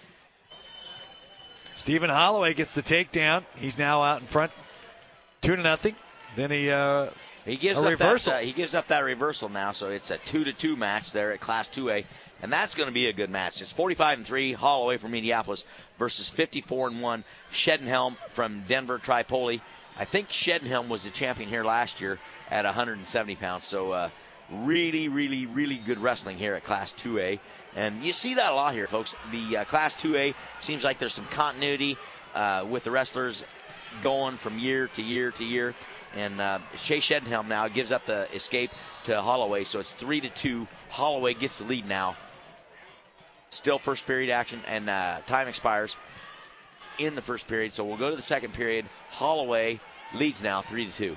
Stephen Holloway gets the takedown. He's now out in front, 2-0. Then he gives up reversal. He gives up that reversal now, so it's a 2-2 match there at Class 2A, and that's going to be a good match. It's 45-3 Holloway from Mediapolis versus 54-1 Shedenhelm from Denver Tripoli. I think Shedenhelm was the champion here last year at 170 pounds, so really, really, really good wrestling here at Class 2A. And you see that a lot here, folks. The Class 2A seems like there's some continuity with the wrestlers going from year to year to year. And Chase Shedenhelm now gives up the escape to Holloway, so it's 3-2. Holloway gets the lead now. Still first period action, and time expires in the first period. So we'll go to the second period. Holloway leads now 3-2.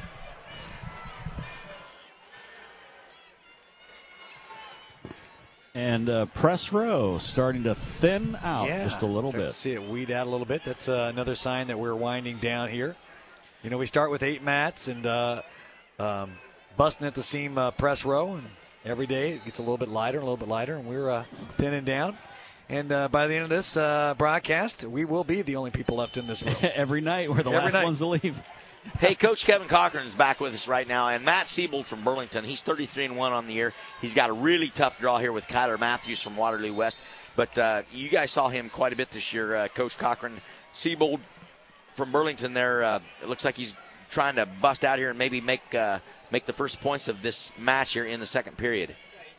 And press row starting to thin out just a little bit. See it weed out a little bit. That's another sign that we're winding down here. You know, we start with 8 mats and busting at the seam press row, and every day it gets a little bit lighter, and we're thinning down. And by the end of this broadcast, we will be the only people left in this room. Every night we're the last ones to leave. Hey, Coach Kevin Cochran is back with us right now, and Matt Siebold from Burlington. He's 33-1 on the year. He's got a really tough draw here with Kyler Matthews from Waterloo West. But you guys saw him quite a bit this year, Coach Cochran. Siebold from Burlington there, it looks like he's trying to bust out here and maybe make the first points of this match here in the second period.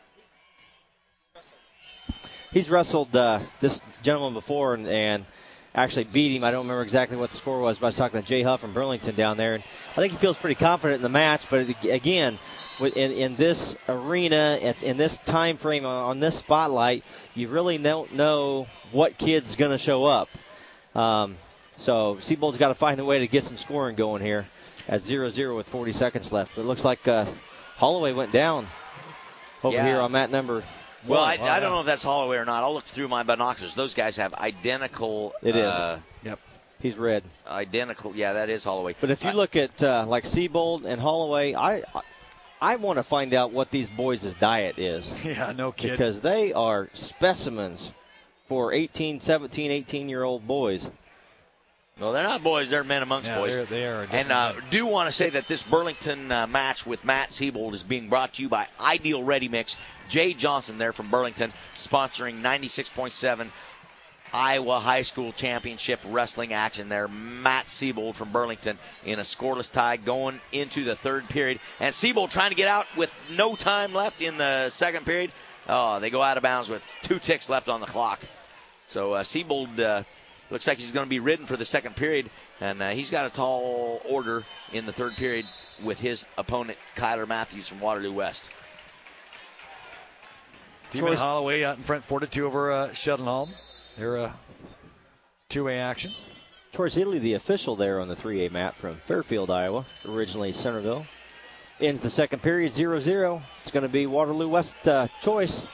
He's wrestled this gentleman before and actually beat him. I don't remember exactly what the score was, but I was talking to Jay Huff from Burlington down there. And I think he feels pretty confident in the match, but again, in this arena, in this time frame, on this spotlight, you really don't know what kid's going to show up. So Siebold's got to find a way to get some scoring going here at 0-0 with 40 seconds left. But it looks like Holloway went down over here on mat number. Well, I don't know if that's Holloway or not. I'll look through my binoculars. Those guys have identical. It is. Yep. He's red. Identical. Yeah, that is Holloway. But if you look at like Siebold and Holloway, I want to find out what these boys' diet is. Yeah, no kidding. Because they are specimens for 17, 18-year-old boys. No, they're not boys. They're men amongst boys. They are. And do want to say that this Burlington match with Matt Siebold is being brought to you by Ideal Ready Mix. Jay Johnson there from Burlington, sponsoring 96.7 Iowa High School Championship wrestling action there. Matt Siebold from Burlington in a scoreless tie going into the third period. And Siebold trying to get out with no time left in the second period. Oh, they go out of bounds with 2 ticks left on the clock. So Siebold looks like he's going to be ridden for the second period, and he's got a tall order in the third period with his opponent, Kyler Matthews from Waterloo West. Stephen Holloway out in front, 4-2 over Sheldon. They're 2A action. Troy Seeley, the official there on the 3A mat from Fairfield, Iowa, originally Centerville. Ends the second period 0-0. It's going to be Waterloo West choice.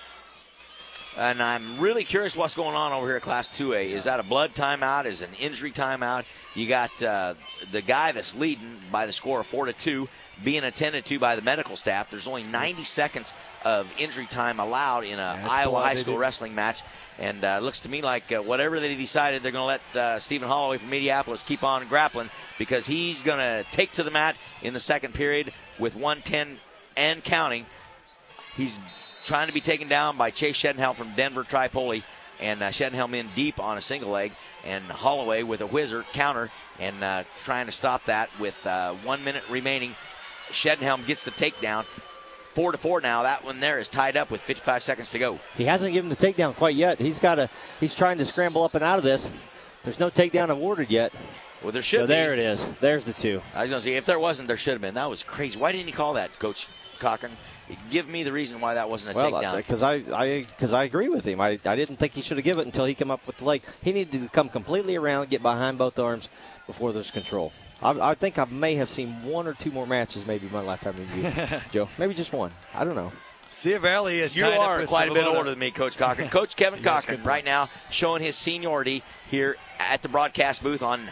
And I'm really curious what's going on over here at Class 2A. Is that a blood timeout? Is it an injury timeout? You got the guy that's leading by the score of 4-2 being attended to by the medical staff. There's only 90 seconds of injury time allowed in an Iowa high school wrestling match. And it looks to me like whatever they decided, they're going to let Stephen Holloway from Mediapolis keep on grappling, because he's going to take to the mat in the second period with 1:10 and counting. He's trying to be taken down by Chase Shedenhelm from Denver Tripoli, and Shedenhelm in deep on a single leg, and Holloway with a whizzer counter and trying to stop that with 1 minute remaining. Shedenhelm gets the takedown. 4-4 now. That one there is tied up with 55 seconds to go. He hasn't given the takedown quite yet. He's trying to scramble up and out of this. There's no takedown awarded yet. Well, there should be. So there it is. There's the 2. I was going to say, if there wasn't, there should have been. That was crazy. Why didn't he call that, Coach Cochran? Give me the reason why that wasn't a takedown. Because I agree with him. I didn't think he should have given it until he came up with the leg. He needed to come completely around, get behind both arms before there's control. I think I may have seen 1 or 2 more matches maybe my lifetime in you, Joe. Maybe just 1. I don't know. Ciavarelli is You are quite a bit older than me, Coach Cochran. Coach Kevin Cochran right now showing his seniority here at the broadcast booth on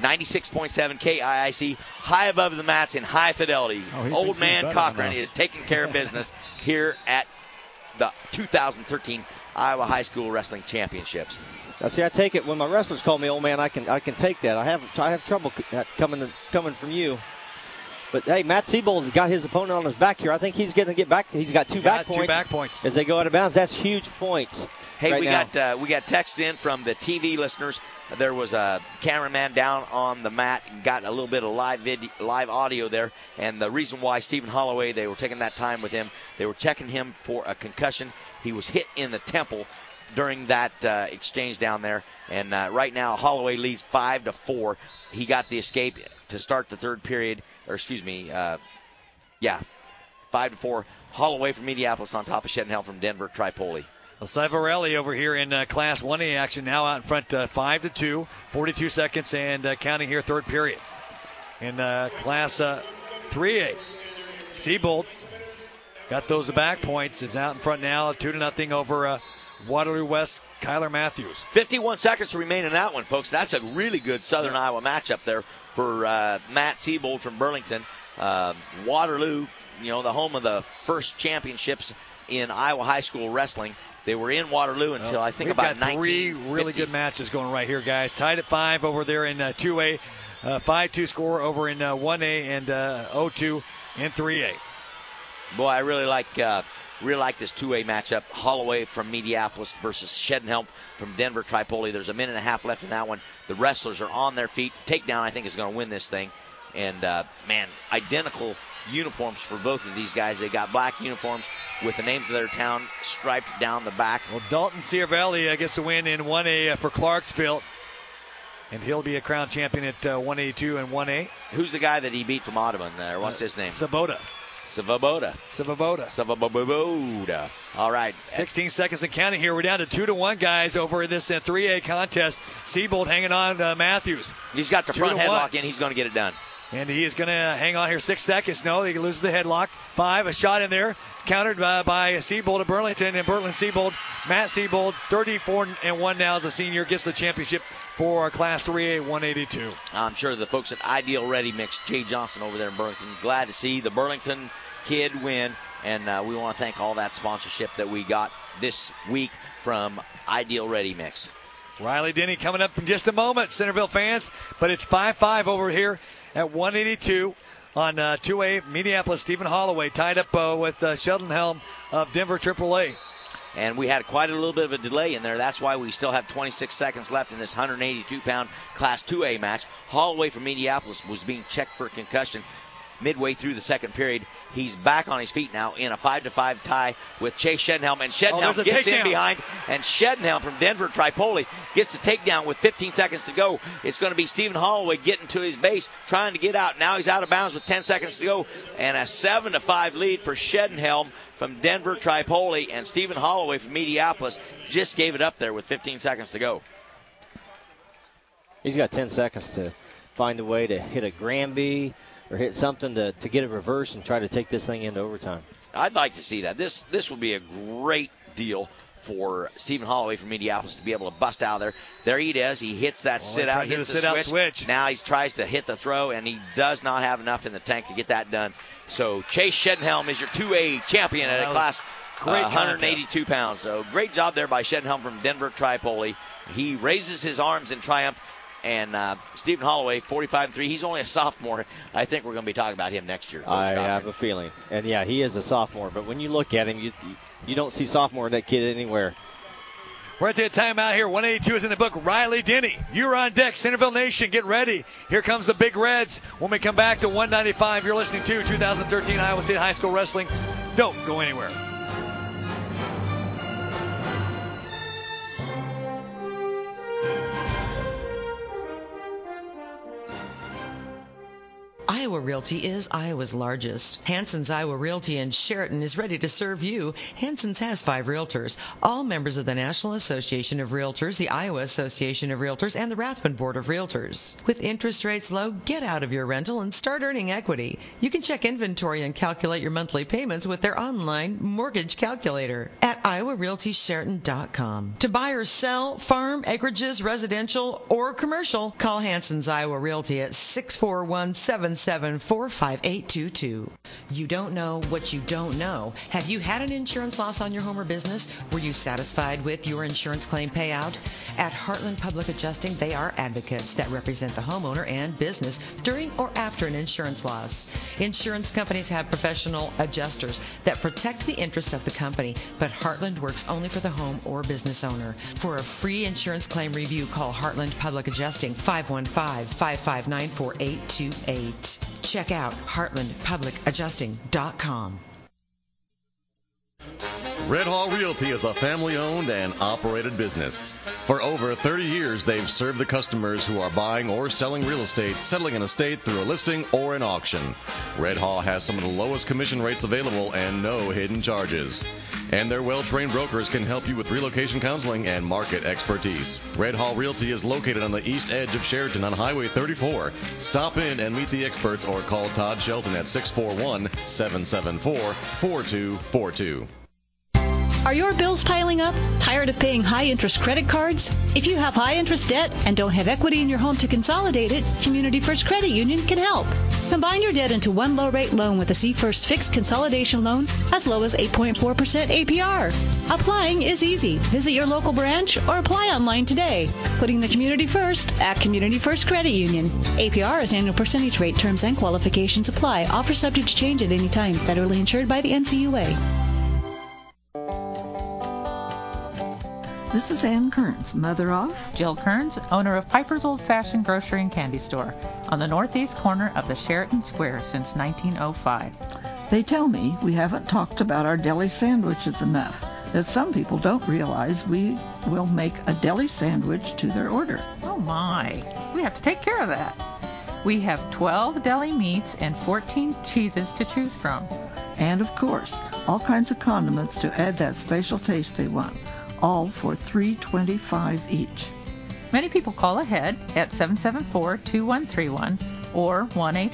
96.7 KIIC, high above the mats in high fidelity. Old man Cochran is taking care of business here at the 2013 Iowa High School Wrestling Championships. Now, see, I take it when my wrestlers call me old man. I can take that. I have trouble coming from you. But hey, Matt Siebold got his opponent on his back here. I think he's going to get back. He's got 2 back points as they go out of bounds. That's huge points. Hey, we got text in from the TV listeners. There was a cameraman down on the mat and got a little bit of live audio there. And the reason why Stephen Holloway, they were taking that time with him, they were checking him for a concussion. He was hit in the temple during that exchange down there. And right now, Holloway leads 5-4. He got the escape to start the third period. 5-4. Holloway from Mediapolis on top of Shedenhelm from Denver Tripoli. Well, Ciavarelli over here in Class 1A action now out in front 5-2, 42 seconds and counting here third period. In Class 3A, Siebold got those back points. It's out in front now, 2-0 over Waterloo West, Kyler Matthews. 51 seconds to remain in that one, folks. That's a really good Southern Iowa matchup there for Matt Siebold from Burlington. Waterloo, the home of the first championships in Iowa high school wrestling. They were in Waterloo until I think about 1950. We've got 3 really good matches going right here, guys. Tied at 5 over there in 2A. 5-2 score over in 1A and 0-2 in 3A. Boy, I really like this 2A matchup. Holloway from Mediapolis versus Shedenhelm from Denver Tripoli. There's a minute and a half left in that one. The wrestlers are on their feet. Takedown, I think, is going to win this thing. And, man, identical uniforms for both of these guys. They got black uniforms with the names of their town striped down the back. Well, Dalton Ciarvelli gets a win in 1A for Clarksville. And he'll be a crown champion at 182 and 1A. Who's the guy that he beat from Audubon there? What's his name? Saboda. All right. 16 seconds and counting here. We're down to 2-1, guys, over in this 3A contest. Siebold hanging on Matthews. He's got the front headlock in. He's going to get it done. And he is going to hang on here 6 seconds. No, he loses the headlock. 5, a shot in there. Countered by Siebold of Burlington. And Siebold, Matt Siebold, 34-1 now as a senior, gets the championship for Class 3A 182. I'm sure the folks at Ideal Ready Mix, Jay Johnson over there in Burlington, glad to see the Burlington kid win. And we want to thank all that sponsorship that we got this week from Ideal Ready Mix. Riley Denny coming up in just a moment, Centerville fans. But it's 5-5 over here at 182 on 2A. Minneapolis, Stephen Holloway tied up with Sheldon of Denver AAA. And we had quite a little bit of a delay in there. That's why we still have 26 seconds left in this 182-pound Class 2A match. Holloway from Minneapolis was being checked for concussion midway through the second period. He's back on his feet now in a 5-5 tie with Chase Shedenhelm. And Shedenhelm gets in behind. And Shedenhelm from Denver Tripoli gets the takedown with 15 seconds to go. It's going to be Stephen Holloway getting to his base, trying to get out. Now he's out of bounds with 10 seconds to go. And a 7-5 lead for Shedenhelm from Denver Tripoli. And Stephen Holloway from Minneapolis just gave it up there with 15 seconds to go. He's got 10 seconds to find a way to hit a Granby or hit something to get a reverse and try to take this thing into overtime. I'd like to see that. This would be a great deal for Stephen Holloway from Minneapolis to be able to bust out there. There he does. He hits that sit-out, hits the switch. Now he tries to hit the throw, and he does not have enough in the tank to get that done. So Chase Shedenhelm is your 2A champion at a class 182 pounds. So great job there by Shedenhelm from Denver Tripoli. He raises his arms in triumph. And Stephen Holloway, 45-3. He's only a sophomore. I think we're going to be talking about him next year. I have a feeling. And, yeah, he is a sophomore. But when you look at him, you don't see sophomore in that kid anywhere. We're at the timeout here. 182 is in the book. Riley Denny, you're on deck. Centerville Nation, get ready. Here comes the Big Reds. When we come back to 195, you're listening to 2013 Iowa State High School Wrestling. Don't go anywhere. Iowa Realty is Iowa's largest. Hanson's Iowa Realty in Sheraton is ready to serve you. Hanson's has 5 realtors, all members of the National Association of Realtors, the Iowa Association of Realtors, and the Rathbun Board of Realtors. With interest rates low, get out of your rental and start earning equity. You can check inventory and calculate your monthly payments with their online mortgage calculator at iowarealtysheraton.com. To buy or sell, farm, acreages, residential, or commercial, call Hanson's Iowa Realty at 641-774-5822. You don't know what you don't know. Have you had an insurance loss on your home or business? Were you satisfied with your insurance claim payout? At Heartland Public Adjusting, they are advocates that represent the homeowner and business during or after an insurance loss. Insurance companies have professional adjusters that protect the interests of the company, but Heartland works only for the home or business owner. For a free insurance claim review, call Heartland Public Adjusting, 515-559-4828. Check out heartlandpublicadjusting.com. Red Hall Realty is a family-owned and operated business. For over 30 years, they've served the customers who are buying or selling real estate, settling an estate through a listing or an auction. Red Hall has some of the lowest commission rates available and no hidden charges. And their well-trained brokers can help you with relocation counseling and market expertise. Red Hall Realty is located on the east edge of Sheraton on Highway 34. Stop in and meet the experts or call Todd Shelton at 641-774-4242. Are your bills piling up? Tired of paying high-interest credit cards? If you have high-interest debt and don't have equity in your home to consolidate it, Community First Credit Union can help. Combine your debt into one low-rate loan with a C-First fixed consolidation loan as low as 8.4% APR. Applying is easy. Visit your local branch or apply online today. Putting the community first at Community First Credit Union. APR is annual percentage rate. Terms and qualifications apply. Offer subject to change at any time. Federally insured by the NCUA. This is Ann Kearns, mother of Jill Kearns, owner of Piper's Old Fashioned Grocery and Candy Store on the northeast corner of the Sheraton Square since 1905. They tell me we haven't talked about our deli sandwiches enough, that some people don't realize we will make a deli sandwich to their order. Oh my, we have to take care of that. We have 12 deli meats and 14 cheeses to choose from. And of course, all kinds of condiments to add that special taste they want, all for $3.25 each. Many people call ahead at 774-2131 or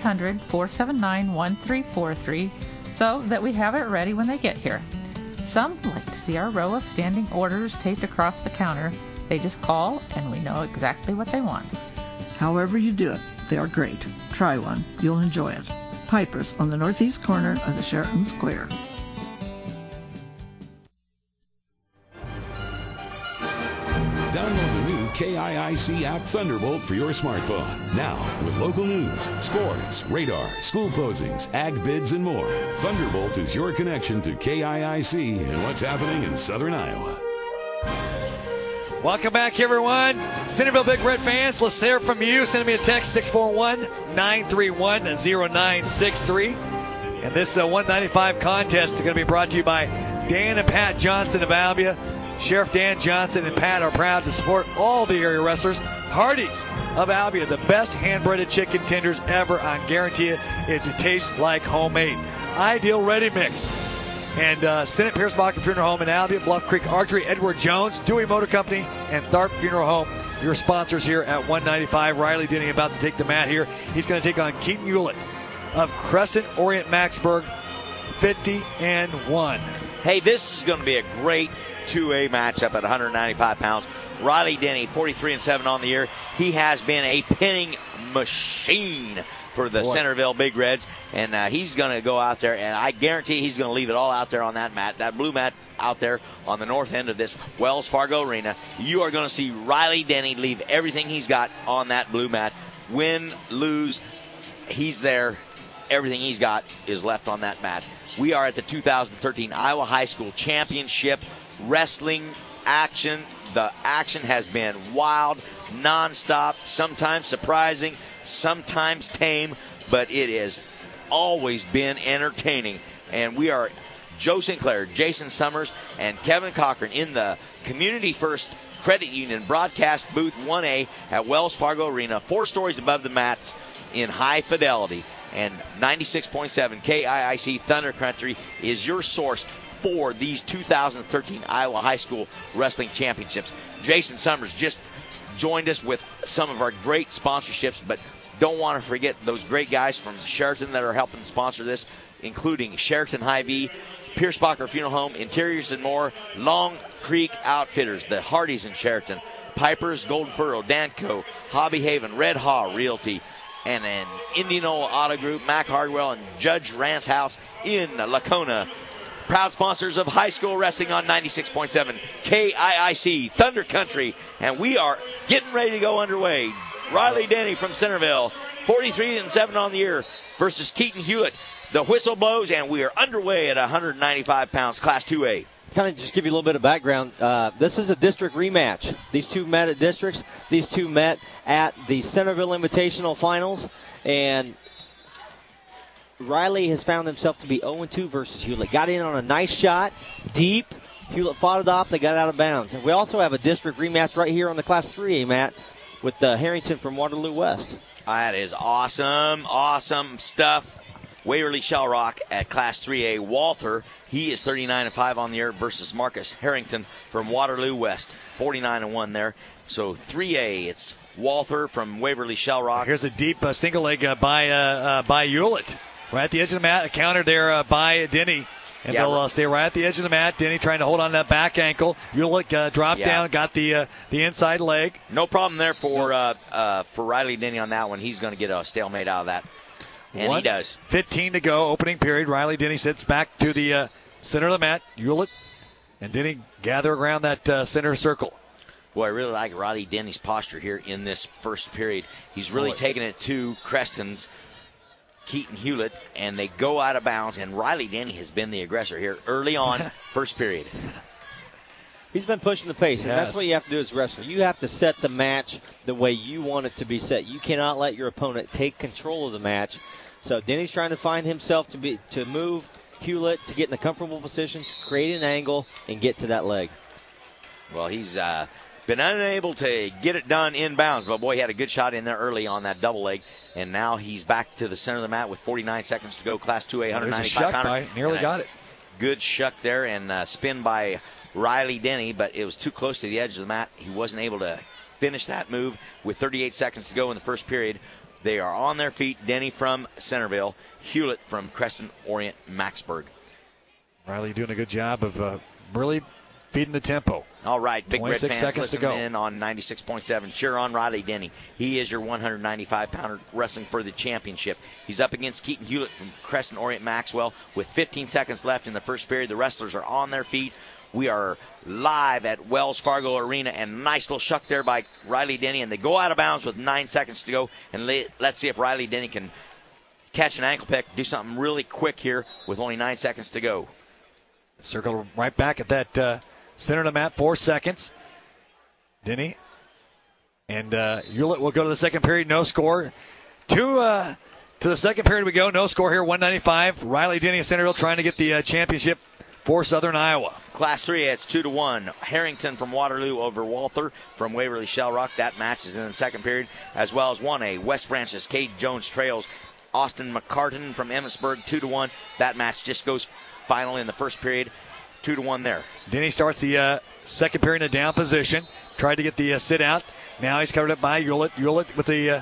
1-800-479-1343 so that we have it ready when they get here. Some like to see our row of standing orders taped across the counter. They just call and we know exactly what they want. However you do it, they are great. Try one. You'll enjoy it. Piper's on the northeast corner of the Sheraton Square. Download the new KIIC app Thunderbolt for your smartphone. Now, with local news, sports, radar, school closings, ag bids, and more. Thunderbolt is your connection to KIIC and what's happening in southern Iowa. Welcome back, everyone. Centerville Big Red fans, let's hear from you. Send me a text, 641-931-0963. And this 195 contest is going to be brought to you by Dan and Pat Johnson of Albia. Sheriff Dan Johnson and Pat are proud to support all the area wrestlers. Hardee's of Albia, the best hand-breaded chicken tenders ever. I guarantee you, it tastes like homemade. Ideal Ready Mix. And Senate Piercebacher Funeral Home in Albia, Bluff Creek Archery, Edward Jones, Dewey Motor Company, and Tharp Funeral Home. Your sponsors here at 195. Riley Denny about to take the mat here. He's going to take on Keaton Hewlett of Crescent Orient Maxburg, 50-1. Hey, this is going to be a great 2A matchup at 195 pounds. Riley Denny, 43-7 on the year. He has been a pinning machine for the Centerville Big Reds, and he's going to go out there, and I guarantee he's going to leave it all out there on that mat, that blue mat out there on the north end of this Wells Fargo Arena. You are going to see Riley Denny leave everything he's got on that blue mat. Win, lose, he's there. Everything he's got is left on that mat. We are at the 2013 Iowa High School Championship Wrestling action. The action has been wild, nonstop, sometimes surprising, sometimes tame, but it has always been entertaining. And we are Joe Sinclair, Jason Summers, and Kevin Cochran in the Community First Credit Union broadcast booth 1A at Wells Fargo Arena, 4 stories above the mats in high fidelity. And 96.7 KIIC Thunder Country is your source for these 2013 Iowa High School Wrestling Championships. Jason Summers just joined us with some of our great sponsorships, but don't want to forget those great guys from Sheraton that are helping sponsor this, including Sheraton Hy-Vee, Piercebacher Funeral Home, Interiors and More, Long Creek Outfitters, the Hardee's in Sheraton, Piper's, Golden Furrow, Danco, Hobby Haven, Red Haw Realty, and an Indianola Auto Group, Mac Hardwell, and Judge Rance House in Lacona. Proud sponsors of high school wrestling on 96.7 KIIC Thunder Country. And we are getting ready to go underway. Riley Denny from Centerville, 43-7 on the year versus Keaton Hewlett. The whistle blows, and we are underway at 195 pounds, Class 2A. Kind of just give you a little bit of background. This is a district rematch. These two met at districts. These two met at the Centerville Invitational Finals. And Riley has found himself to be 0-2 versus Hewlett. Got in on a nice shot, deep. Hewlett fought it off. They got out of bounds. And we also have a district rematch right here on the Class 3A mat with Harrington from Waterloo West. That is awesome, awesome stuff. Waverly Shellrock at Class 3A. Walther, he is 39-5 on the year versus Marcus Harrington from Waterloo West, 49-1 there. So 3A, it's Walther from Waverly Shellrock. Here's a deep single leg by Hewlett. Right at the edge of the mat, a counter there by Denny. And they'll stay right at the edge of the mat. Denny trying to hold on to that back ankle. Hewlett dropped down, got the inside leg. No problem there for Riley Denny on that one. He's going to get a stalemate out of that. And he does. 15 to go, opening period. Riley Denny sits back to the center of the mat. Hewlett and Denny gather around that center circle. Boy, I really like Riley Denny's posture here in this first period. He's really taking it to Creston's Keaton Hewlett, and they go out of bounds, and Riley Denny has been the aggressor here early on, first period. He's been pushing the pace, and that's what you have to do as a wrestler. You have to set the match the way you want it to be set. You cannot let your opponent take control of the match. So Denny's trying to find himself to move Hewlett to get in a comfortable position, to create an angle, and get to that leg. Well, he's been unable to get it done inbounds, but boy, he had a good shot in there early on that double leg, and now he's back to the center of the mat with 49 seconds to go. Class 2A, 195 pounder. Nearly got it. Good shuck there and spin by Riley Denny, but it was too close to the edge of the mat. He wasn't able to finish that move with 38 seconds to go in the first period. They are on their feet. Denny from Centerville, Hewlett from Creston Orient Maxburg. Riley doing a good job of really feeding the tempo. All right, Big Red fans seconds to go. listening in on 96.7. Cheer on Riley Denny. He is your 195-pounder wrestling for the championship. He's up against Keaton Hewlett from Creston Orient Maxwell with 15 seconds left in the first period. The wrestlers are on their feet. We are live at Wells Fargo Arena, and nice little shuck there by Riley Denny, and they go out of bounds with 9 seconds to go. And let's see if Riley Denny can catch an ankle pick, do something really quick here with only 9 seconds to go. Circle right back at that center of the mat, 4 seconds. Denny and Hewlett will go to the second period, no score. To the second period we go, no score here, 195. Riley Denny and Centerville trying to get the championship for Southern Iowa. Class 3, it's 2-1. Harrington from Waterloo over Walther from Waverly Shell Rock. That match is in the second period, as well as 1A. West Branch's Cade Jones Trails. Austin McCartan from Emmitsburg, 2-1. That match just goes final in the first period, 2-1 there. Denny starts the second period in a down position. Tried to get the sit out. Now he's covered up by Hewlett. Hewlett with the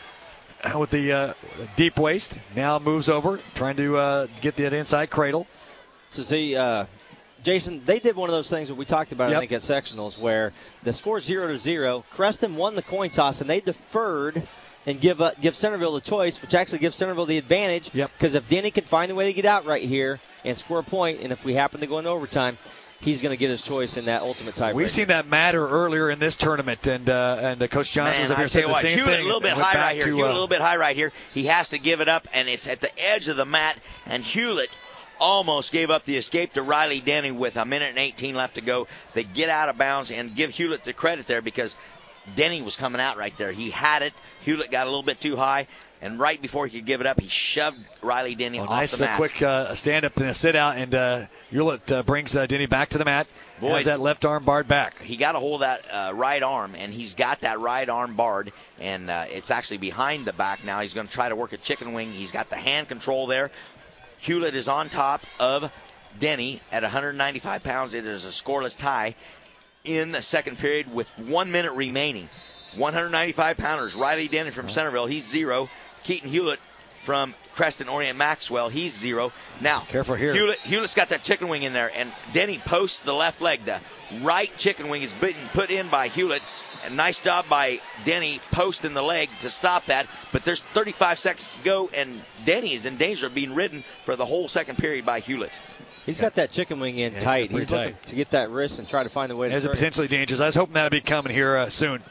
deep waist. Now moves over, trying to get that inside cradle. So see, Jason, they did one of those things that we talked about, I think, at sectionals, where the score 0-0. Creston won the coin toss, and they deferred and give Centerville the choice, which actually gives Centerville the advantage. Because if Denny can find a way to get out right here and score a point, and if we happen to go into overtime, he's going to get his choice in that ultimate tiebreaker. We've seen that matter earlier in this tournament, and Coach Johnson was up here saying the same Hewlett thing. A little bit high right here. Hewlett a little bit high right here. He has to give it up, and it's at the edge of the mat, and Hewlett almost gave up the escape to Riley Denny with 1:18 left to go. They get out of bounds, and give Hewlett the credit there because Denny was coming out right there. He had it. Hewlett got a little bit too high, and right before he could give it up, he shoved Riley Denny off the mat. Nice quick stand-up and a sit-out, and Hewlett brings Denny back to the mat. Boy, has that left arm barred back. He got a hold of that right arm, and he's got that right arm barred, and it's actually behind the back now. He's going to try to work a chicken wing. He's got the hand control there. Hewlett is on top of Denny at 195 pounds. It is a scoreless tie in the second period with 1 minute remaining. 195 pounders. Riley Denny from Centerville, he's 0. Keaton Hewlett from Creston Orient Maxwell, he's 0. Now, careful here. Hewlett's got that chicken wing in there, and Denny posts the left leg. The right chicken wing is being put in by Hewlett. A nice job by Denny posting the leg to stop that, but there's 35 seconds to go, and Denny is in danger of being ridden for the whole second period by Hewlett. He's got that chicken wing in tight. He's looking to get that wrist and try to find a way to turn it. Potentially dangerous. I was hoping that would be coming here soon.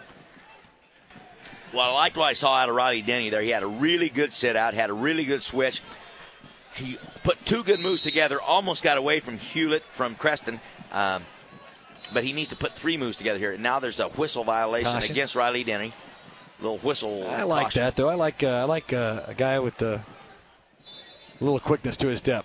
Well, I liked what I saw out of Riley Denny there. He had a really good sit-out, had a really good switch. He put 2 good moves together, almost got away from Hewlett from Creston, but he needs to put 3 moves together here. Now there's a whistle violation against Riley Denny. Little whistle. I like caution. That, though. I like a guy with a little quickness to his step.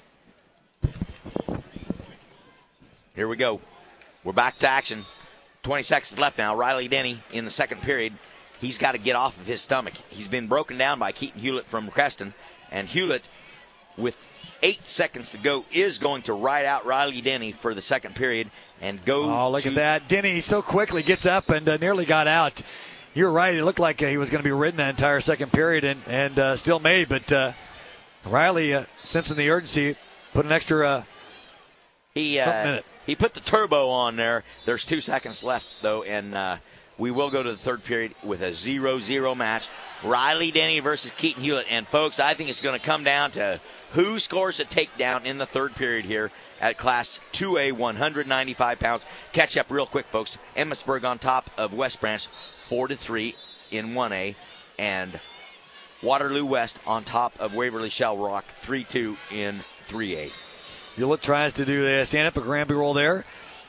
Here we go. We're back to action. 20 seconds left now. Riley Denny in the second period. He's got to get off of his stomach. He's been broken down by Keaton Hewlett from Creston. And Hewlett, with 8 seconds to go, is going to ride out Riley Denny for the second period and go. Oh, look at that. Denny so quickly gets up and nearly got out. You're right. It looked like he was going to be ridden that entire second period and still may. But Riley, sensing the urgency, put an extra something in it. He put the turbo on there. There's 2 seconds left, though, and we will go to the third period with a 0-0 match. Riley Denny versus Keaton Hewlett. And, folks, I think it's going to come down to who scores a takedown in the third period here at Class 2A, 195 pounds. Catch up real quick, folks. Emmitsburg on top of West Branch, 4-3 in 1A. And Waterloo West on top of Waverly Shell Rock, 3-2 in 3A. Hewlett tries to do the stand-up, a Granby roll there.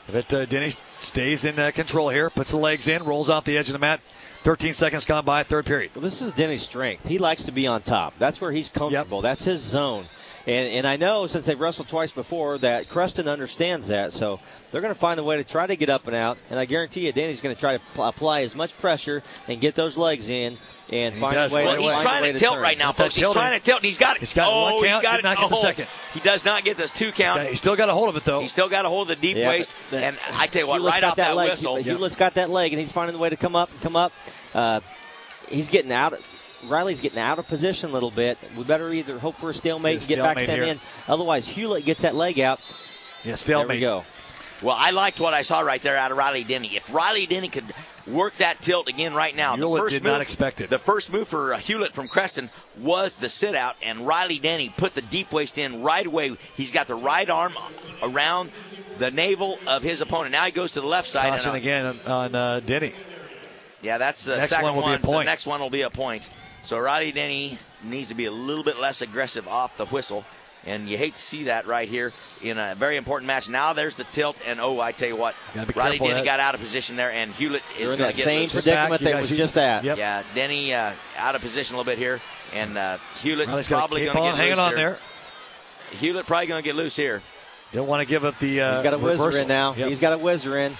But Denny stays in control here, puts the legs in, rolls off the edge of the mat. 13 seconds gone by, third period. Well, this is Denny's strength. He likes to be on top. That's where he's comfortable. Yep. That's his zone. And I know since they've wrestled twice before that Creston understands that. So they're going to find a way to try to get up and out. And I guarantee you Danny's going to try to apply as much pressure and get those legs in and find a way. Well, he's trying to tilt right now, folks. He's trying to tilt, and he's got it. He's got one count, he's got did not get the second. He does not get this 2 count. He's still got a hold of it, though. He's still got a hold of the deep waist. And I tell you what, right off that whistle. Hewlett's got that leg, and he's finding a way to come up. He's getting out. Riley's getting out of position a little bit. We better either hope for a stalemate and get back sent in. Otherwise, Hewlett gets that leg out. Yeah, stalemate. There we go. Well, I liked what I saw right there out of Riley Denny. If Riley Denny could work that tilt again right now. Hewlett did not expect it. The first move for Hewlett from Creston was the sit-out, and Riley Denny put the deep waist in right away. He's got the right arm around the navel of his opponent. Now he goes to the left side. Caution again on Denny. Yeah, that's the second one. So the next one will be a point. So Riley Denny needs to be a little bit less aggressive off the whistle. And you hate to see that right here in a very important match. Now there's the tilt, and I tell you what, Riley Denny got out of position there, and Hewlett is going to get same predicament that was just at. Yep. Yeah, Denny out of position a little bit here, and Hewlett probably going to get hanging loose on here. Hewlett probably going to get loose here. Don't want to give up the He's got a whizzer in now. Yep. He's got a whizzer in.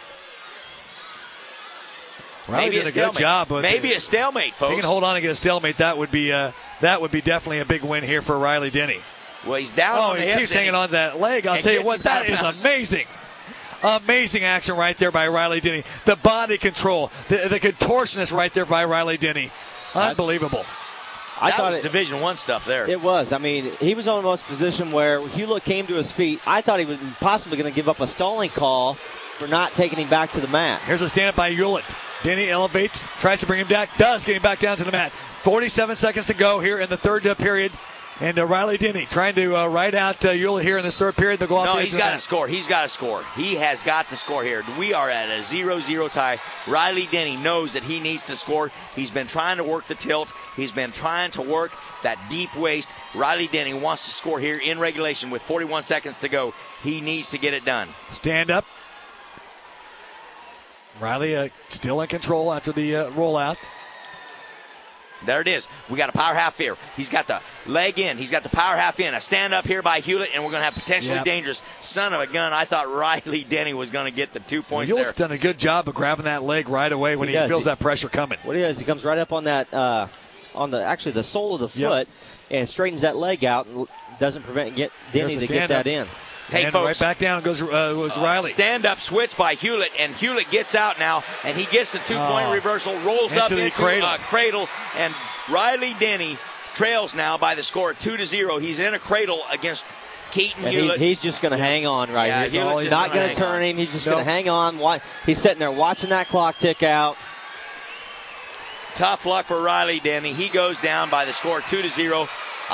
Riley did a good job. Maybe a stalemate, folks. If he can hold on and get a stalemate, that would be definitely a big win here for Riley Denny. Well, he's down on the hips. He keeps hanging on to that leg. I'll tell you what, that is amazing. Amazing action right there by Riley Denny. The body control, the contortionist right there by Riley Denny. Unbelievable. I thought it was Division I stuff there. It was. I mean, he was on the position where Hewlett came to his feet. I thought he was possibly going to give up a stalling call for not taking him back to the mat. Here's a stand-up by Hewlett. Denny elevates, tries to bring him back, does get him back down to the mat. 47 seconds to go here in the third period. And Riley Denny trying to ride out Hewlett here in this third period. They'll go off. No, he's got to score. He's got to score. He has got to score here. We are at a 0-0 tie. Riley Denny knows that he needs to score. He's been trying to work the tilt. He's been trying to work that deep waist. Riley Denny wants to score here in regulation with 41 seconds to go. He needs to get it done. Stand up. Riley still in control after the rollout. There it is. We got a power half here. He's got the leg in. He's got the power half in. A stand up here by Hewlett, and we're going to have potentially dangerous. Son of a gun. I thought Riley Denny was going to get the 2 points there. Hewlett's done a good job of grabbing that leg right away when he feels that pressure coming. What he does, he comes right up on that, on the sole of the foot, and straightens that leg out and doesn't prevent Denny to get that in. Hey, and folks, right back down goes Riley. Stand-up switch by Hewlett, and Hewlett gets out now, and he gets the two-point reversal, rolls up into a cradle, and Riley Denny trails now by the score 2-0. He's in a cradle against Keaton Hewlett. He's just going to hang on right here. He's not going to turn him. He's just going to hang on. He's sitting there watching that clock tick out. Tough luck for Riley Denny. He goes down by the score 2-0.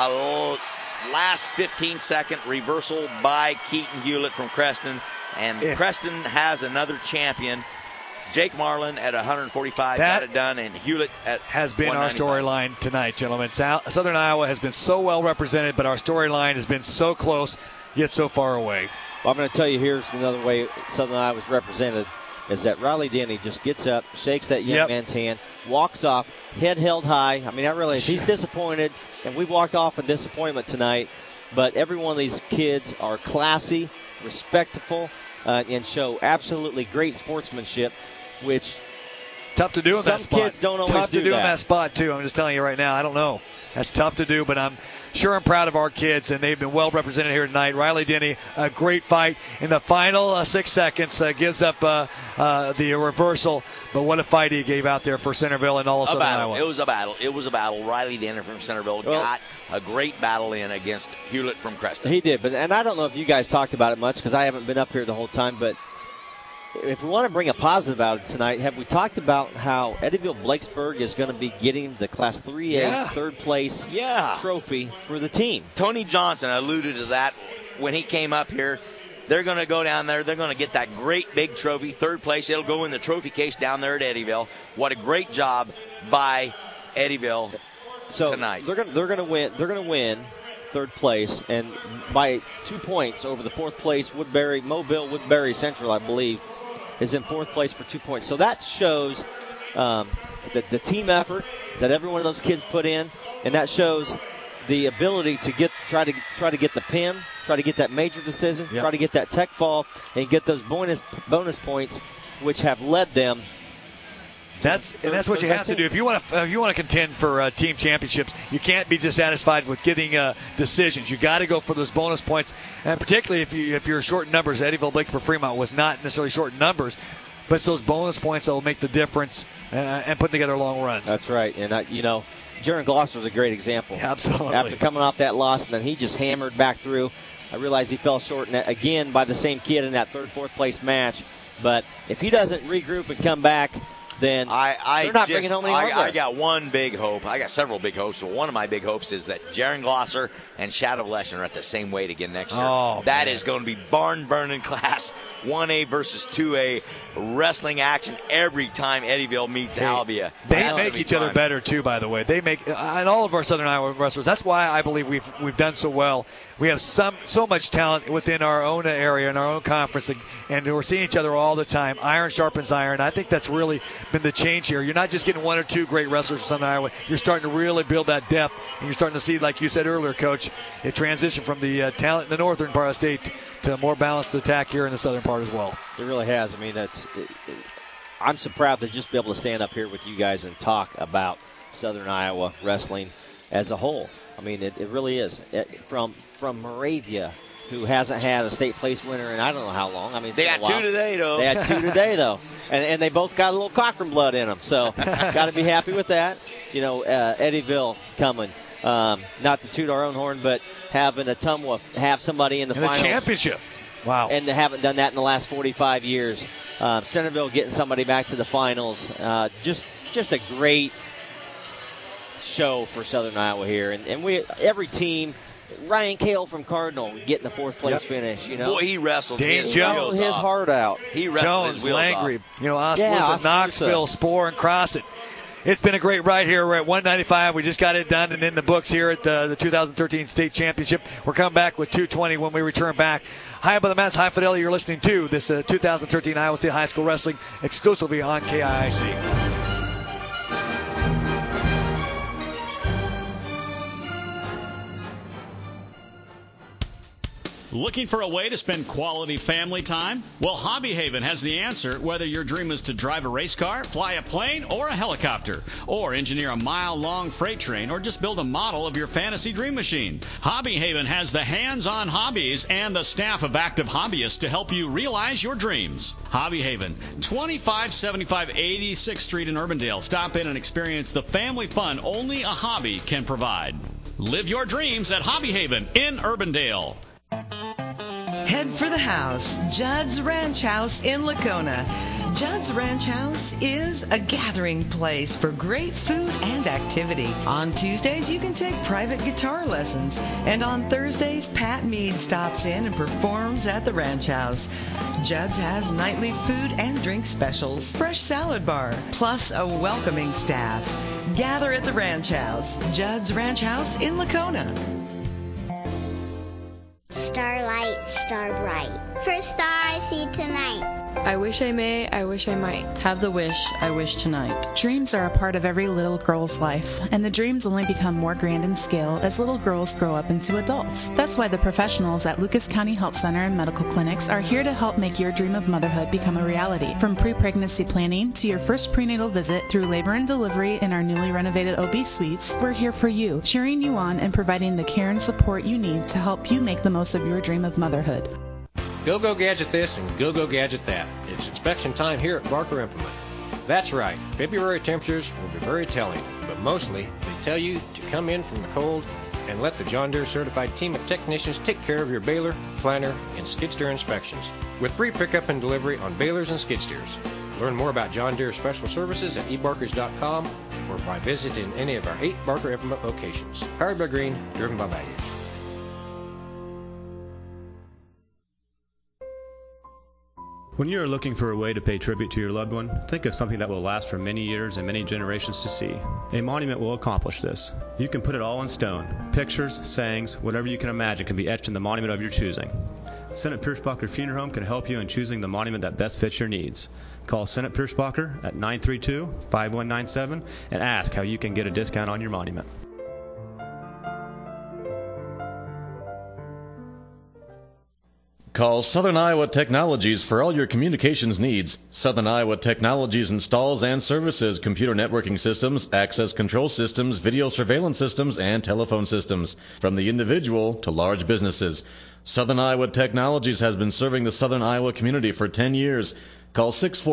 Last 15-second reversal by Keaton Hewlett from Creston. And Creston has another champion. Jake Marlin at 145 got it done, and Hewlett at has been our storyline tonight, gentlemen. Southern Iowa has been so well represented, but our storyline has been so close, yet so far away. Well, I'm going to tell you, here's another way Southern Iowa was represented, is that Riley Denny just gets up, shakes that young man's hand, walks off, head held high. I mean, I realize he's disappointed, and we walked off in disappointment tonight, but every one of these kids are classy, respectful, and show absolutely great sportsmanship, which tough to do in that spot. Some kids don't always do that. Tough to do in that spot, too. I'm just telling you right now, I don't know. That's tough to do, but I'm sure I'm proud of our kids, and they've been well represented here tonight. Riley Denny, a great fight. In the final 6 seconds, gives up the reversal, but what a fight he gave out there for Centerville and all of Southern Iowa. It was a battle. It was a battle. Riley Denny from Centerville got a great battle in against Hewlett from Creston. He did, and I don't know if you guys talked about it much because I haven't been up here the whole time, but if we want to bring a positive out of it tonight, have we talked about how Eddyville-Blakesburg is going to be getting the Class 3A third place trophy for the team? Tony Johnson alluded to that when he came up here. They're going to go down there. They're going to get that great big trophy, third place. It'll go in the trophy case down there at Eddyville. What a great job by Eddyville tonight. They're going to win. They're going to win third place, and by 2 points over the fourth place Mobile Woodbury Central, I believe, is in fourth place for 2 points. So that shows the team effort that every one of those kids put in, and that shows the ability to try to get the pin, try to get that major decision, try to get that tech fall, and get those bonus points, which have led them. That's what you have to do if you want to contend for team championships. You can't be just satisfied with getting decisions. You got to go for those bonus points, and particularly if you're short in numbers. Eddyville, Blacksburg, Fremont was not necessarily short in numbers, but it's those bonus points that will make the difference and put together long runs. That's right, and Jaron Gloucester was a great example. Yeah, absolutely. After coming off that loss, and then he just hammered back through. I realized he fell short again by the same kid in that fourth place match. But if he doesn't regroup and come back, then they're not bringing home any hardware. I got one big hope. I got several big hopes, but one of my big hopes is that Jaron Gloucester and Shadow Leshen are at the same weight again next year. That is going to be barn-burning class 1A versus 2A wrestling action every time Eddyville meets Albia. They make each other better, too, by the way. They make, and all of our Southern Iowa wrestlers, that's why I believe we've done so well. We have so much talent within our own area and our own conference, and we're seeing each other all the time. Iron sharpens iron. I think that's really been the change here. You're not just getting one or two great wrestlers from Southern Iowa. You're starting to really build that depth, and you're starting to see, like you said earlier, Coach, a transition from the talent in the northern part of the state to a more balanced attack here in the southern part as well. It really has. I mean, I'm so proud to just be able to stand up here with you guys and talk about Southern Iowa wrestling as a whole. I mean, it really is. From Moravia, who hasn't had a state place winner in I don't know how long. I mean, they had two today, though. They had two today, though. And they both got a little Cochran blood in them. So got to be happy with that. Eddyville coming. Not to toot our own horn, but having Ottumwa have somebody in the finals. The championship. Wow. And they haven't done that in the last 45 years. Centerville getting somebody back to the finals. Just a great show for Southern Iowa here. And every team, Ryan Cale from Cardinal getting the fourth place finish. Boy, he wrestled his heart out. He wrestled Jones, his wheels Langley, off. Oskaloosa, Knoxville, Spore, and Crossett. It's been a great ride here. We're at 195. We just got it done and in the books here at the 2013 State Championship. We're coming back with 220 when we return back. High above the mats, high fidelity. You're listening to this 2013 Iowa State High School Wrestling exclusively on KIIC. Looking for a way to spend quality family time? Well, Hobby Haven has the answer, whether your dream is to drive a race car, fly a plane or a helicopter, or engineer a mile-long freight train, or just build a model of your fantasy dream machine. Hobby Haven has the hands-on hobbies and the staff of active hobbyists to help you realize your dreams. Hobby Haven, 2575 86th Street in Urbandale. Stop in and experience the family fun only a hobby can provide. Live your dreams at Hobby Haven in Urbandale. Head for the house, Judd's Ranch House in Lacona. Judd's Ranch House is a gathering place for great food and activity. On Tuesdays, you can take private guitar lessons. And on Thursdays, Pat Mead stops in and performs at the Ranch House. Judd's has nightly food and drink specials, fresh salad bar, plus a welcoming staff. Gather at the Ranch House, Judd's Ranch House in Lacona. Starlight, star bright. First star I see tonight. I wish I may, I wish I might. Have the wish, I wish tonight. Dreams are a part of every little girl's life, and the dreams only become more grand in scale as little girls grow up into adults. That's why the professionals at Lucas County Health Center and Medical Clinics are here to help make your dream of motherhood become a reality. From pre-pregnancy planning to your first prenatal visit through labor and delivery in our newly renovated OB suites, we're here for you, cheering you on and providing the care and support you need to help you make the most of your dream of motherhood. Go gadget this and go gadget that. It's inspection time here at Barker Implement. That's right, February temperatures will be very telling, but mostly they tell you to come in from the cold and let the John Deere certified team of technicians take care of your baler, planter, and skid steer inspections with free pickup and delivery on balers and skid steers. Learn more about John Deere special services at ebarkers.com or by visiting any of our 8 Barker Implement locations. Powered by Green, driven by value. When you are looking for a way to pay tribute to your loved one, think of something that will last for many years and many generations to see. A monument will accomplish this. You can put it all in stone. Pictures, sayings, whatever you can imagine can be etched in the monument of your choosing. Senate Pierschbacher Funeral Home can help you in choosing the monument that best fits your needs. Call Senate Pierschbacher at 932-5197 and ask how you can get a discount on your monument. Call Southern Iowa Technologies for all your communications needs. Southern Iowa Technologies installs and services computer networking systems, access control systems, video surveillance systems, and telephone systems, from the individual to large businesses. Southern Iowa Technologies has been serving the Southern Iowa community for 10 years. Call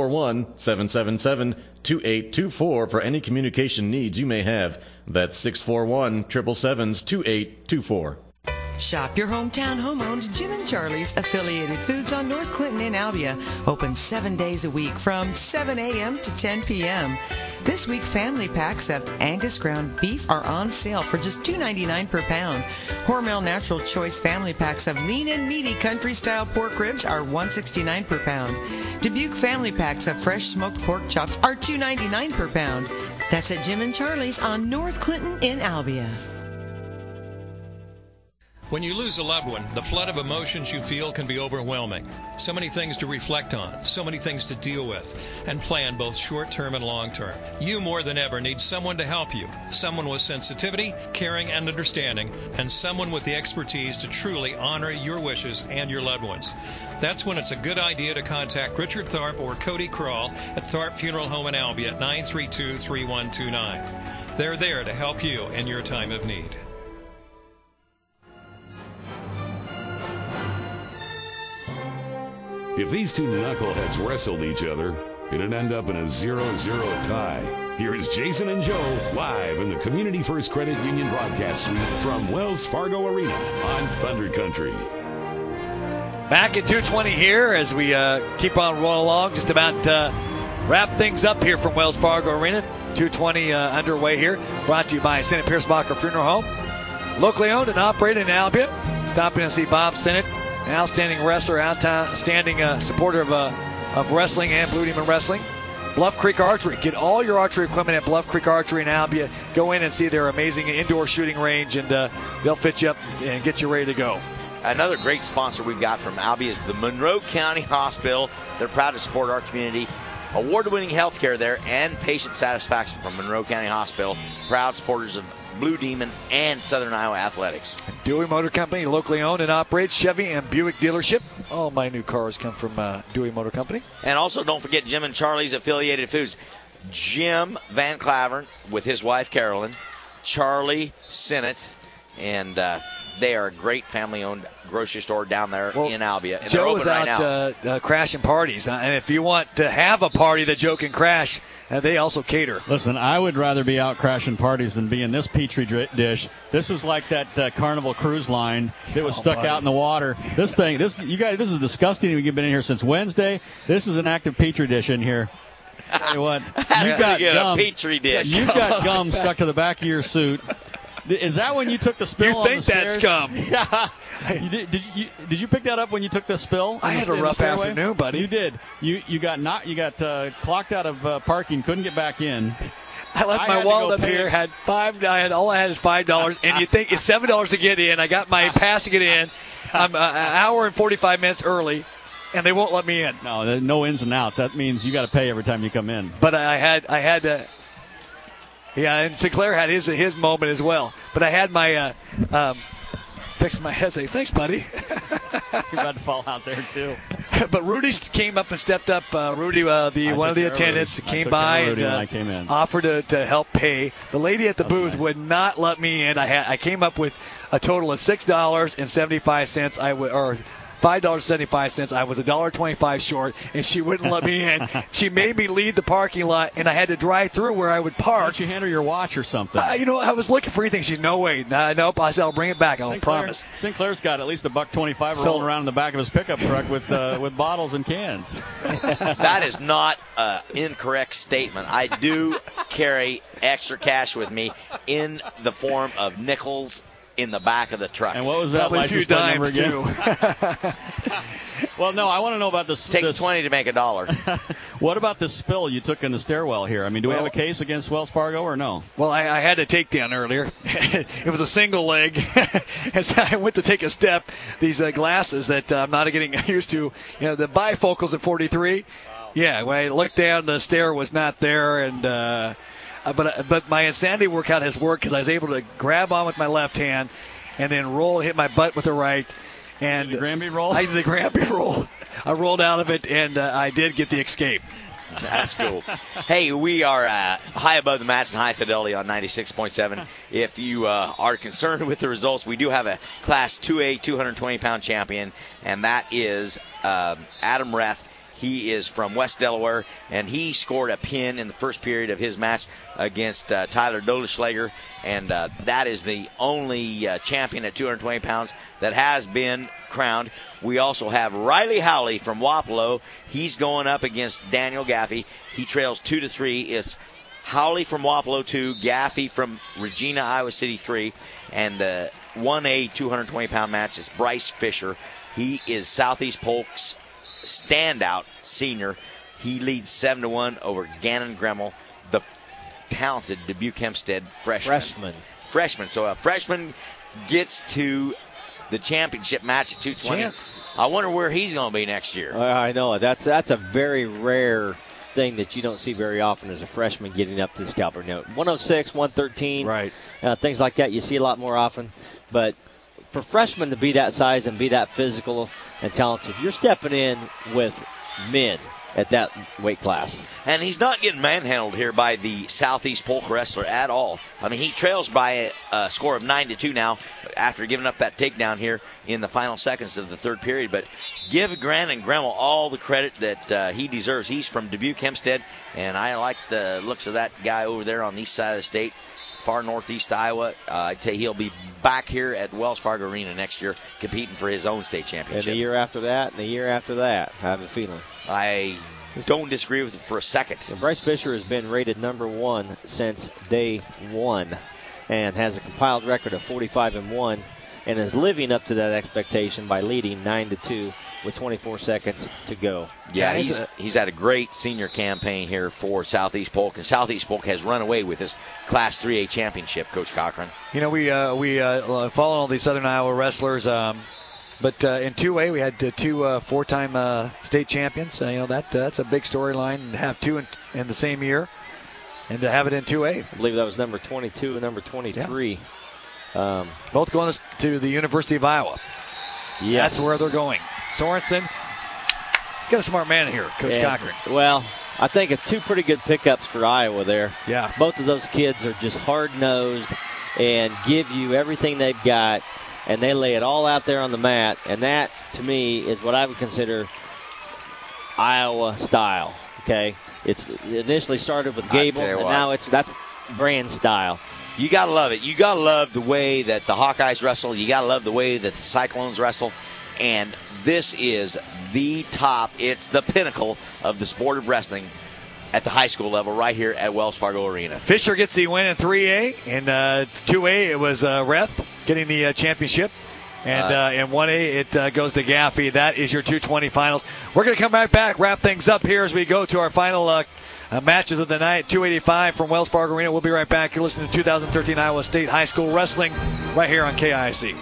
641-777-2824 for any communication needs you may have. That's 641-777-2824. Shop your hometown home-owned Jim and Charlie's affiliated foods on North Clinton in Albia. Open 7 days a week from 7 a.m. to 10 p.m. This week, family packs of Angus ground beef are on sale for just $2.99 per pound. Hormel Natural Choice family packs of lean and meaty country-style pork ribs are $1.69 per pound. Dubuque family packs of fresh smoked pork chops are $2.99 per pound. That's at Jim and Charlie's on North Clinton in Albia. When you lose a loved one, the flood of emotions you feel can be overwhelming. So many things to reflect on, so many things to deal with, and plan both short-term and long-term. You, more than ever, need someone to help you. Someone with sensitivity, caring, and understanding, and someone with the expertise to truly honor your wishes and your loved ones. That's when it's a good idea to contact Richard Tharp or Cody Kroll at Tharp Funeral Home in Albia at 932-3129. They're there to help you in your time of need. If these two knuckleheads wrestled each other, it'd end up in a 0-0 tie. Here's Jason and Joe live in the Community First Credit Union broadcast suite from Wells Fargo Arena on Thunder Country. Back at 2:20 here as we keep on rolling along, just about wrap things up here from Wells Fargo Arena. 2:20 underway here, brought to you by Senate Pierschbacher Funeral Home. Locally owned and operated in Albia. Stopping to see Bob Sennett, an outstanding wrestler, outstanding supporter of wrestling and Blue Demon Wrestling. Bluff Creek Archery. Get all your archery equipment at Bluff Creek Archery in Albia. Go in and see their amazing indoor shooting range, and they'll fit you up and get you ready to go. Another great sponsor we've got from Albia is the Monroe County Hospital. They're proud to support our community. Award-winning health care there and patient satisfaction from Monroe County Hospital. Proud supporters of Blue Demon and Southern Iowa Athletics. Dewey Motor Company, locally owned and operates Chevy and Buick dealership. All my new cars come from Dewey Motor Company. And also don't forget Jim and Charlie's affiliated foods. Jim Van Claveren with his wife Carolyn, Charlie Sennett, and they are a great family-owned grocery store down there in Albia. And Joe is out crashing parties. And if you want to have a party that Joe can crash, they also cater. Listen, I would rather be out crashing parties than be in this Petri dish. This is like that Carnival Cruise Line that was stuck out in the water. This is disgusting. We've been in here since Wednesday. This is an active Petri dish in here. Tell you what, you got gum. A Petri dish. You've got gum stuck to the back of your suit. Is that when you took the spill on the stairs? You think that's gum. Yeah. Did you pick that up when you took the spill? I had a rough afternoon, buddy. You did. You got clocked out of parking, couldn't get back in. I left my wallet up here, had all I had is $5, and you think it's $7 to get in. I got my pass to get in. I'm an hour and 45 minutes early, and they won't let me in. No ins and outs. That means you got to pay every time you come in. But I had to. Yeah, and Sinclair had his moment as well. But I had my fixed my head. Say thanks, buddy. You're about to fall out there too. But Rudy came up and stepped up. Rudy, one of the attendants, came by and offered to help pay. The lady at the booth would not let me in. I came up with a total of $6.75. or $5.75. I was $1.25 short, and she wouldn't let me in. She made me leave the parking lot, and I had to drive through where I would park. Why don't you hand her your watch or something? I was looking for anything. She's no way. Nope. I said I'll bring it back. I promise. Sinclair's got at least $1.25 rolling around in the back of his pickup truck with bottles and cans. That is not an incorrect statement. I do carry extra cash with me in the form of nickels in the back of the truck. And what was that license plate number again? Too. Well, no, I want to know about this. Takes 20 to make $1. What about this spill you took in the stairwell here? I mean, do we have a case against Wells Fargo or no? Well, I had a takedown earlier. It was a single leg. As I went to take a step, these glasses that I'm not getting used to, the bifocals at 43. Wow. Yeah, when I looked down, the stair was not there, and but my insanity workout has worked because I was able to grab on with my left hand and then hit my butt with the right. And the Granby roll? I did the Granby roll. I rolled out of it, and I did get the escape. That's cool. Hey, we are high above the match and high fidelity on 96.7. If you are concerned with the results, we do have a Class 2A 220-pound champion, and that is Adam Reth. He is from West Delaware, and he scored a pin in the first period of his match against Tyler Doleschlager, and that is the only champion at 220 pounds that has been crowned. We also have Riley Howley from Wapello. He's going up against Daniel Gaffey. He trails 2-3. It's Howley from Wapello 2, Gaffey from Regina, Iowa City 3, and the 1A 220-pound match is Bryce Fisher. He is Southeast Polk's standout senior. He leads 7-1 over Gannon Gremmel, the talented Dubuque Hempstead freshman. So a freshman gets to the championship match at 220. Chance. I wonder where he's going to be next year. I know. That's a very rare thing that you don't see very often as a freshman getting up to this caliber. 106, 113, right? Things like that you see a lot more often. But for freshmen to be that size and be that physical and talented, you're stepping in with men at that weight class. And he's not getting manhandled here by the Southeast Polk wrestler at all. I mean, he trails by a score of 9-2 now after giving up that takedown here in the final seconds of the third period. But give Gannon Gremmel all the credit that he deserves. He's from Dubuque Hempstead, and I like the looks of that guy over there on the east side of the state. Far northeast Iowa. I'd say he'll be back here at Wells Fargo Arena next year competing for his own state championship. And the year after that, and the year after that, I have a feeling. I don't disagree with it for a second. And Bryce Fisher has been rated number 1 since day 1 and has a compiled record of 45-1 and is living up to that expectation by leading 9-2 with 24 seconds to go. Yeah, he's had a great senior campaign here for Southeast Polk, and Southeast Polk has run away with this Class 3A championship, Coach Cochran. We follow all these Southern Iowa wrestlers, but in 2A we had two four-time state champions. That's a big storyline, and to have two in the same year, and to have it in 2A. I believe that was number 22 and number 23. Yeah. Both going to the University of Iowa. Yes. That's where they're going. Sorensen, got a smart man here, Coach Cochran. Well, I think it's two pretty good pickups for Iowa there. Yeah. Both of those kids are just hard-nosed and give you everything they've got, and they lay it all out there on the mat, and that, to me, is what I would consider Iowa style, okay? It initially started with Gable, and now that's brand style. You got to love it. You got to love the way that the Hawkeyes wrestle. You got to love the way that the Cyclones wrestle. And this is the top. It's the pinnacle of the sport of wrestling at the high school level right here at Wells Fargo Arena. Fisher gets the win in 3A. In 2A, it was Reth getting the championship. And in 1A, it goes to Gaffey. That is your 220 finals. We're going to come right back, wrap things up here as we go to our final matches of the night. 285 from Wells Fargo Arena. We'll be right back. You're listening to 2013 Iowa State High School Wrestling right here on KIC.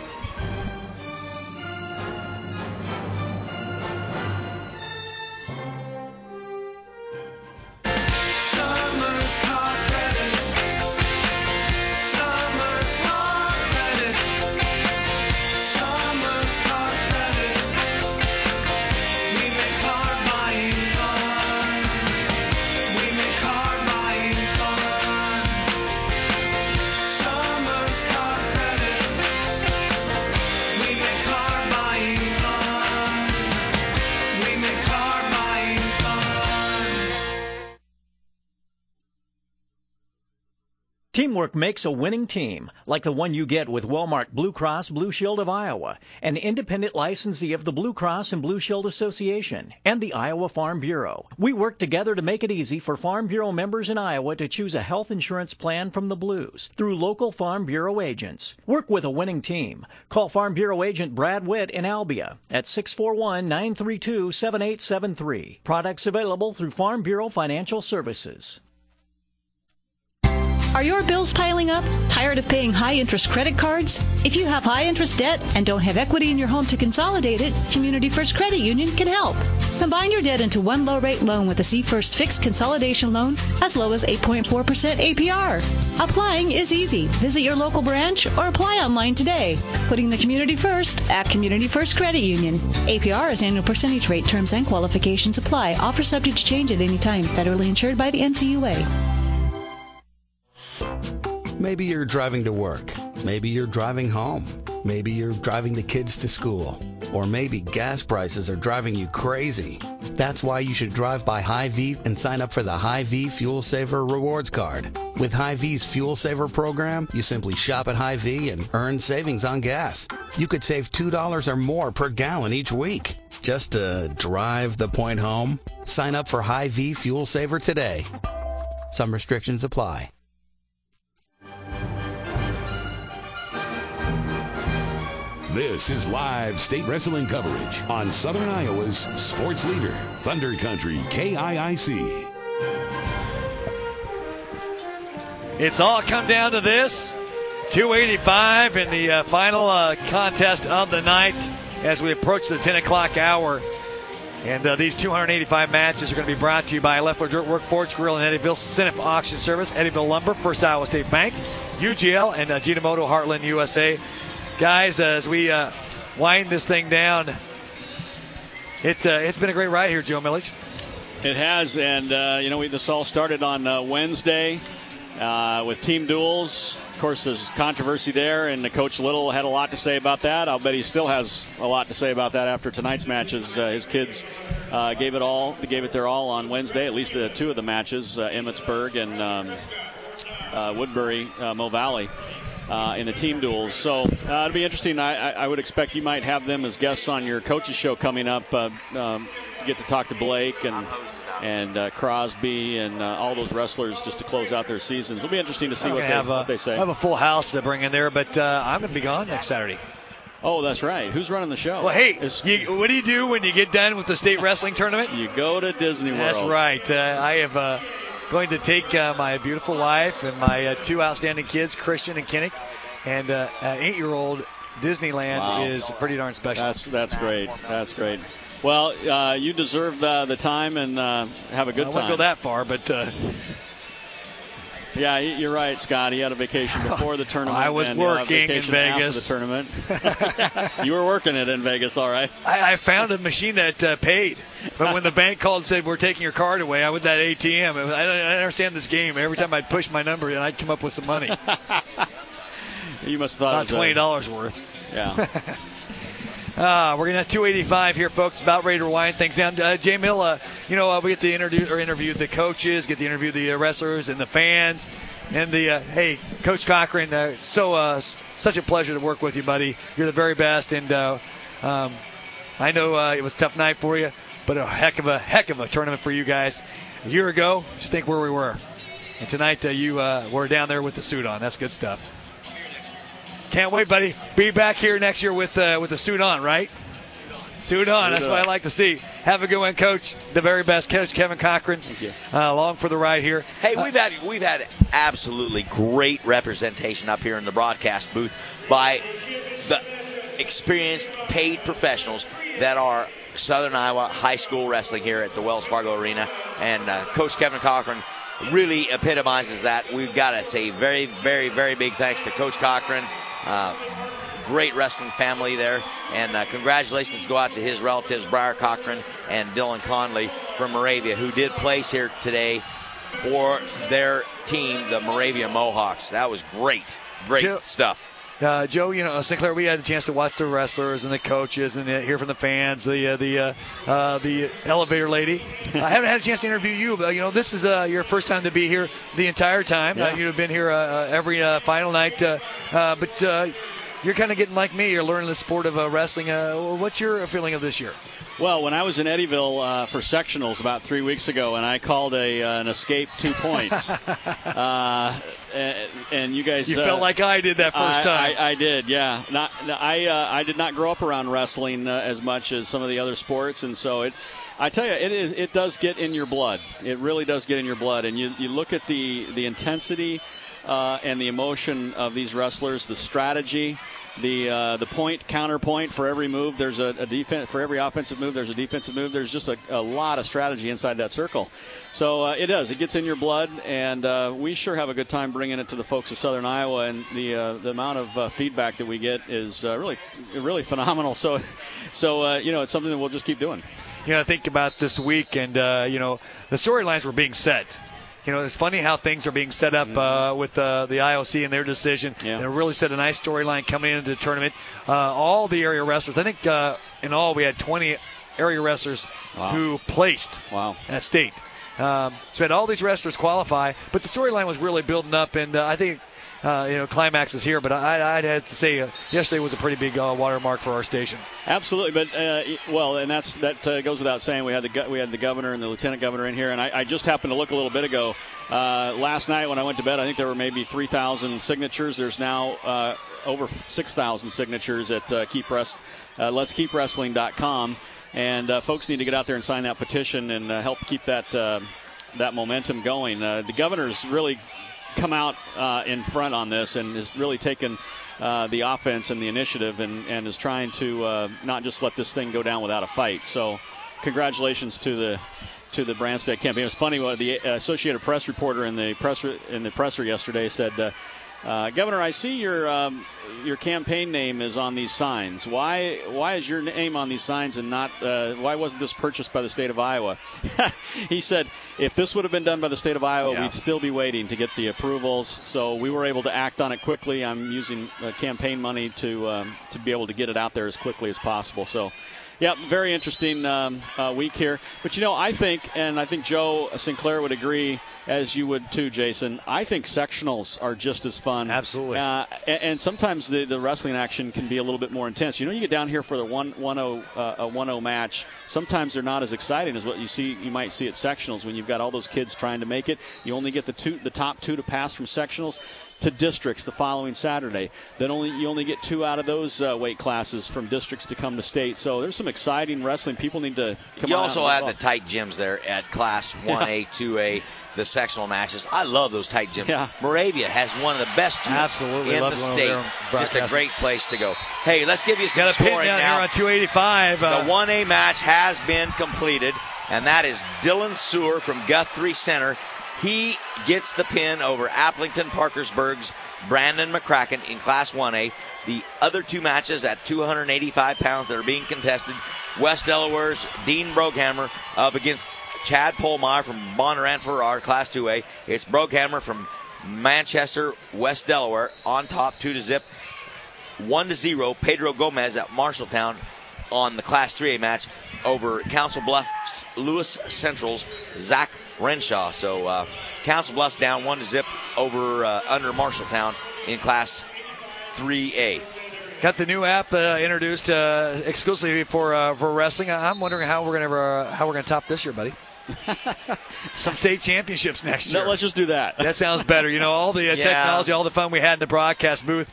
Teamwork makes a winning team, like the one you get with Walmart Blue Cross Blue Shield of Iowa, an independent licensee of the Blue Cross and Blue Shield Association and the Iowa Farm Bureau. We work together to make it easy for Farm Bureau members in Iowa to choose a health insurance plan from the Blues through local Farm Bureau agents. Work with a winning team. Call Farm Bureau agent Brad Witt in Albia at 641-932-7873. Products available through Farm Bureau Financial Services. Are your bills piling up? Tired of paying high-interest credit cards? If you have high-interest debt and don't have equity in your home to consolidate it, Community First Credit Union can help. Combine your debt into one low-rate loan with a C-First fixed consolidation loan as low as 8.4% APR. Applying is easy. Visit your local branch or apply online today. Putting the community first at Community First Credit Union. APR is annual percentage rate. Terms and qualifications apply. Offer subject to change at any time. Federally insured by the NCUA. Maybe you're driving to work. Maybe you're driving home. Maybe you're driving the kids to school. Or maybe gas prices are driving you crazy. That's why you should drive by Hy-Vee and sign up for the Hy-Vee Fuel Saver Rewards Card. With Hy-Vee's Fuel Saver program, you simply shop at Hy-Vee and earn savings on gas. You could save $2 or more per gallon each week. Just to drive the point home? Sign up for Hy-Vee Fuel Saver today. Some restrictions apply. This is live state wrestling coverage on Southern Iowa's sports leader, Thunder Country KIIC. It's all come down to this. 285 in the final contest of the night as we approach the 10 o'clock hour. And these 285 matches are going to be brought to you by Leffler Dirt Work, Forge Grill in Eddyville, Sinif Auction Service, Eddyville Lumber, First Iowa State Bank, UGL, and Ginamoto Heartland USA. Guys, as we wind this thing down, it's been a great ride here, Joe Milledge. It has, and this all started on Wednesday with team duels. Of course, there's controversy there, and Coach Little had a lot to say about that. I'll bet he still has a lot to say about that after tonight's matches. His kids gave it their all on Wednesday, at least two of the matches, Emmetsburg and Woodbury, Mo Valley. In the team duels. So it'll be interesting. I would expect you might have them as guests on your coaches show coming up. Get to talk to Blake and Crosby and all those wrestlers just to close out their seasons. It'll be interesting to see what they say. I have a full house to bring in there, but I'm going to be gone next Saturday. Oh, that's right. Who's running the show? Well, hey, what do you do when you get done with the state wrestling tournament? You go to Disney World. That's right. I have... going to take my beautiful wife and my two outstanding kids, Christian and Kinnick, and 8-year-old. Disneyland is pretty darn special. That's great. That's great. Well, you deserve the time and have a good time. I won't go that far, but... Yeah, you're right, Scott. He had a vacation before the tournament. I was working in Vegas. After the tournament. You were working it in Vegas, all right. I found a machine that paid, but when the bank called and said, we're taking your card away, I went to that ATM. I don't understand this game. Every time I'd push my number in, I'd come up with some money. You must have thought about $20 worth. Yeah. We're going to have 285 here, folks. About ready to wind things down. Jay Mill, we get to interview the coaches, get to interview the wrestlers and the fans. And hey, Coach Cochran, such a pleasure to work with you, buddy. You're the very best. And I know it was a tough night for you, but a heck of a tournament for you guys. A year ago, just think where we were. And tonight you were down there with the suit on. That's good stuff. Can't wait, buddy. Be back here next year with the suit on, right? Suit on. That's what I like to see. Have a good one, Coach. The very best, Coach Kevin Cochran. Thank you. Along for the ride here. Hey, we've had absolutely great representation up here in the broadcast booth by the experienced, paid professionals that are Southern Iowa high school wrestling here at the Wells Fargo Arena. And Coach Kevin Cochran really epitomizes that. We've got to say very, very, very big thanks to Coach Cochran. Great wrestling family there, and congratulations go out to his relatives, Briar Cochran and Dylan Conley from Moravia, who did place here today for their team, the Moravia Mohawks. That was great stuff. Joe, Sinclair, we had a chance to watch the wrestlers and the coaches and hear from the fans, the elevator lady. I haven't had a chance to interview you, but this is your first time to be here the entire time. Yeah. You've been here every final night, but you're kind of getting like me. You're learning the sport of wrestling. What's your feeling of this year? Well, when I was in Eddyville for sectionals about 3 weeks ago, and I called an escape 2 points, and you guys, you felt like I did that first time. I did, yeah. I did not grow up around wrestling as much as some of the other sports, and so I tell you, it does get in your blood. It really does get in your blood, and you look at the intensity and the emotion of these wrestlers, the strategy. The point, counterpoint for every move. There's a defense for every offensive move. There's a defensive move. There's just a lot of strategy inside that circle. So it does. It gets in your blood, and we sure have a good time bringing it to the folks of Southern Iowa. And the amount of feedback that we get is really phenomenal. So it's something that we'll just keep doing. I think about this week, and the storylines were being set. It's funny how things are being set up with the IOC and their decision. Yeah. They really set a nice storyline coming into the tournament. All the area wrestlers, I think in all we had 20 area wrestlers who placed at state. So we had all these wrestlers qualify, but the storyline was really building up, and I think climax is here, but I'd have to say yesterday was a pretty big watermark for our station. Absolutely, but and that goes without saying. We had the governor and the lieutenant governor in here, and I just happened to look a little bit ago. Last night when I went to bed, I think there were maybe 3,000 signatures. There's now over 6,000 signatures at letskeepwrestling.com, and folks need to get out there and sign that petition and help keep that momentum going. The governor's really come out in front on this and has really taken the offense and the initiative and is trying to not just let this thing go down without a fight. So congratulations to the Branstad campaign. It was funny, the Associated Press reporter in the presser yesterday said, Governor, I see your campaign name is on these signs. Why is your name on these signs and not? Why wasn't this purchased by the state of Iowa? He said, if this would have been done by the state of Iowa, we'd still be waiting to get the approvals. So we were able to act on it quickly. I'm using campaign money to be able to get it out there as quickly as possible. So. Yeah, very interesting week here. But, I think Joe Sinclair would agree, as you would too, Jason. I think sectionals are just as fun. Absolutely. And sometimes the wrestling action can be a little bit more intense. You get down here for the 1-0 match. Sometimes they're not as exciting as what you might see at sectionals when you've got all those kids trying to make it. You only get the top two to pass from sectionals to districts the following Saturday. Then you only get 2 out of those weight classes from districts to come to state. So there's some exciting wrestling. People need to come out. You also have the tight gyms there at Class 1A, 2A, the sectional matches. I love those tight gyms. Yeah. Moravia has one of the best gyms in the state. Just a great place to go. Hey, let's give you some scoring now. Here on 285. The 1A match has been completed, and that is Dylan Sewer from Guthrie Center. He gets the pin over Applington Parkersburg's Brandon McCracken in Class 1A. The other 2 matches at 285 pounds that are being contested, West Delaware's Dean Broghammer up against Chad Polmeyer from Bondurant Farrar, Class 2A. It's Broghammer from Manchester, West Delaware on top, 2-0. 1-0, Pedro Gomez at Marshalltown on the Class 3A match over Council Bluffs Lewis Central's Zach Renshaw. So Council Bluffs down 1-0 over under Marshalltown in Class 3A. Got the new app introduced exclusively for wrestling. I'm wondering how we're gonna top this year, buddy. Some state championships next year. No, let's just do that. That sounds better. All the technology, all the fun we had in the broadcast booth.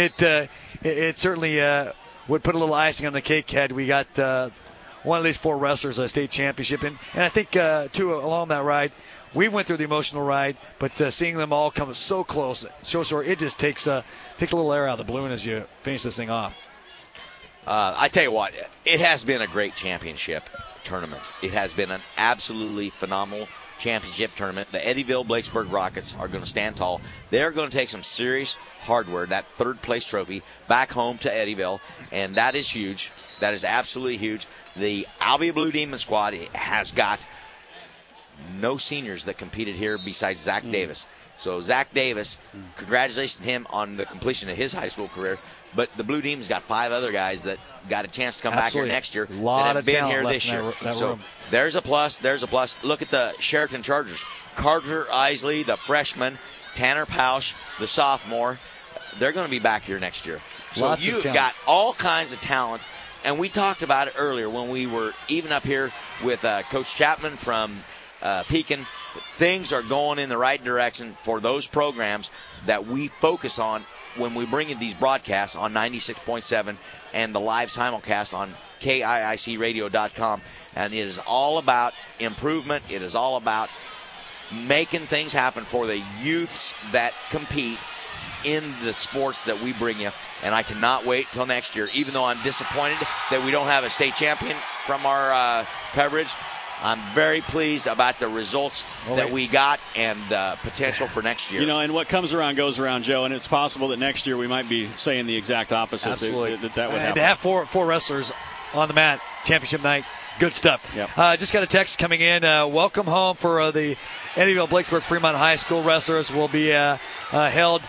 It certainly would put a little icing on the cake had we got one of these 4 wrestlers a state championship. And I think, too, along that ride, we went through the emotional ride, but seeing them all come so close, so short, it just takes a little air out of the balloon as you finish this thing off. I tell you what, it has been a great championship tournament. It has been an absolutely phenomenal championship tournament. The Eddyville Blakesburg Rockets are going to stand tall. They're going to take some serious hardware, that 3rd place trophy, back home to Eddyville, and that is huge. That is absolutely huge. The Albia Blue Demon squad has got no seniors that competed here besides Zach Davis. So Zach Davis, congratulations to him on the completion of his high school career. But the Blue Demons got 5 other guys that got a chance to come back here next year. A lot that have of been talent here left this in year. that So room. there's a plus. There's a plus. Look at the Sheraton Chargers. Carter Isley, the freshman, Tanner Pausch, the sophomore. They're going to be back here next year. So Lots of you've talent. got all kinds of talent. And we talked about it earlier when we were even up here with Coach Chapman from Pekin. Things are going in the right direction for those programs that we focus on when we bring in these broadcasts on 96.7 and the live simulcast on KIICradio.com. And it is all about improvement. It is all about making things happen for the youths that compete in the sports that we bring you. And I cannot wait till next year, even though I'm disappointed that we don't have a state champion from our coverage. I'm very pleased about the results that we got and the potential for next year. You know, and what comes around goes around, Joe, and it's possible that next year we might be saying the exact opposite. Absolutely. That would happen. To have four wrestlers on the mat, championship night, good stuff. Yep. Just got a text coming in. Welcome home for the Eddyville Blacksburg Fremont High School wrestlers will be held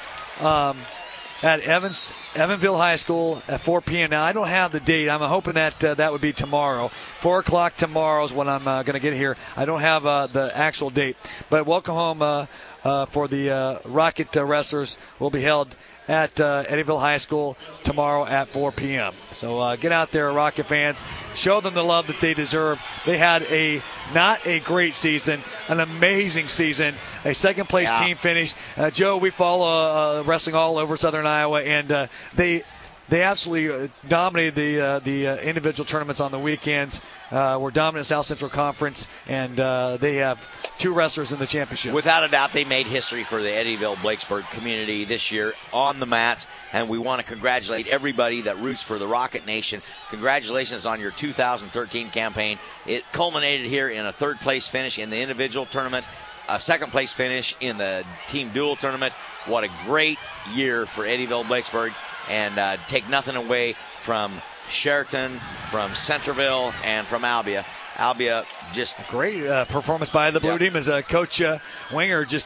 at Evansville High School at 4 p.m. Now, I don't have the date. I'm hoping that that would be tomorrow. 4 o'clock tomorrow is when I'm going to get here. I don't have the actual date. But welcome home for the Rocket wrestlers will be held at Eddyville High School tomorrow at 4 p.m. So get out there, Rocket fans. Show them the love that they deserve. They had not a great season, an amazing season, a second-place team finish. Joe, we follow wrestling all over Southern Iowa, and they absolutely dominated the individual tournaments on the weekends. We're dominant in South Central Conference, and they have 2 wrestlers in the championship. Without a doubt, they made history for the Eddyville-Blacksburg community this year on the mats, and we want to congratulate everybody that roots for the Rocket Nation. Congratulations on your 2013 campaign. It culminated here in a 3rd-place finish in the individual tournament, a 2nd-place finish in the team dual tournament. What a great year for Eddyville-Blacksburg, and take nothing away from Sheraton, from Centerville, and from Albia. Albia just great performance by the Blue Demons. Coach Winger just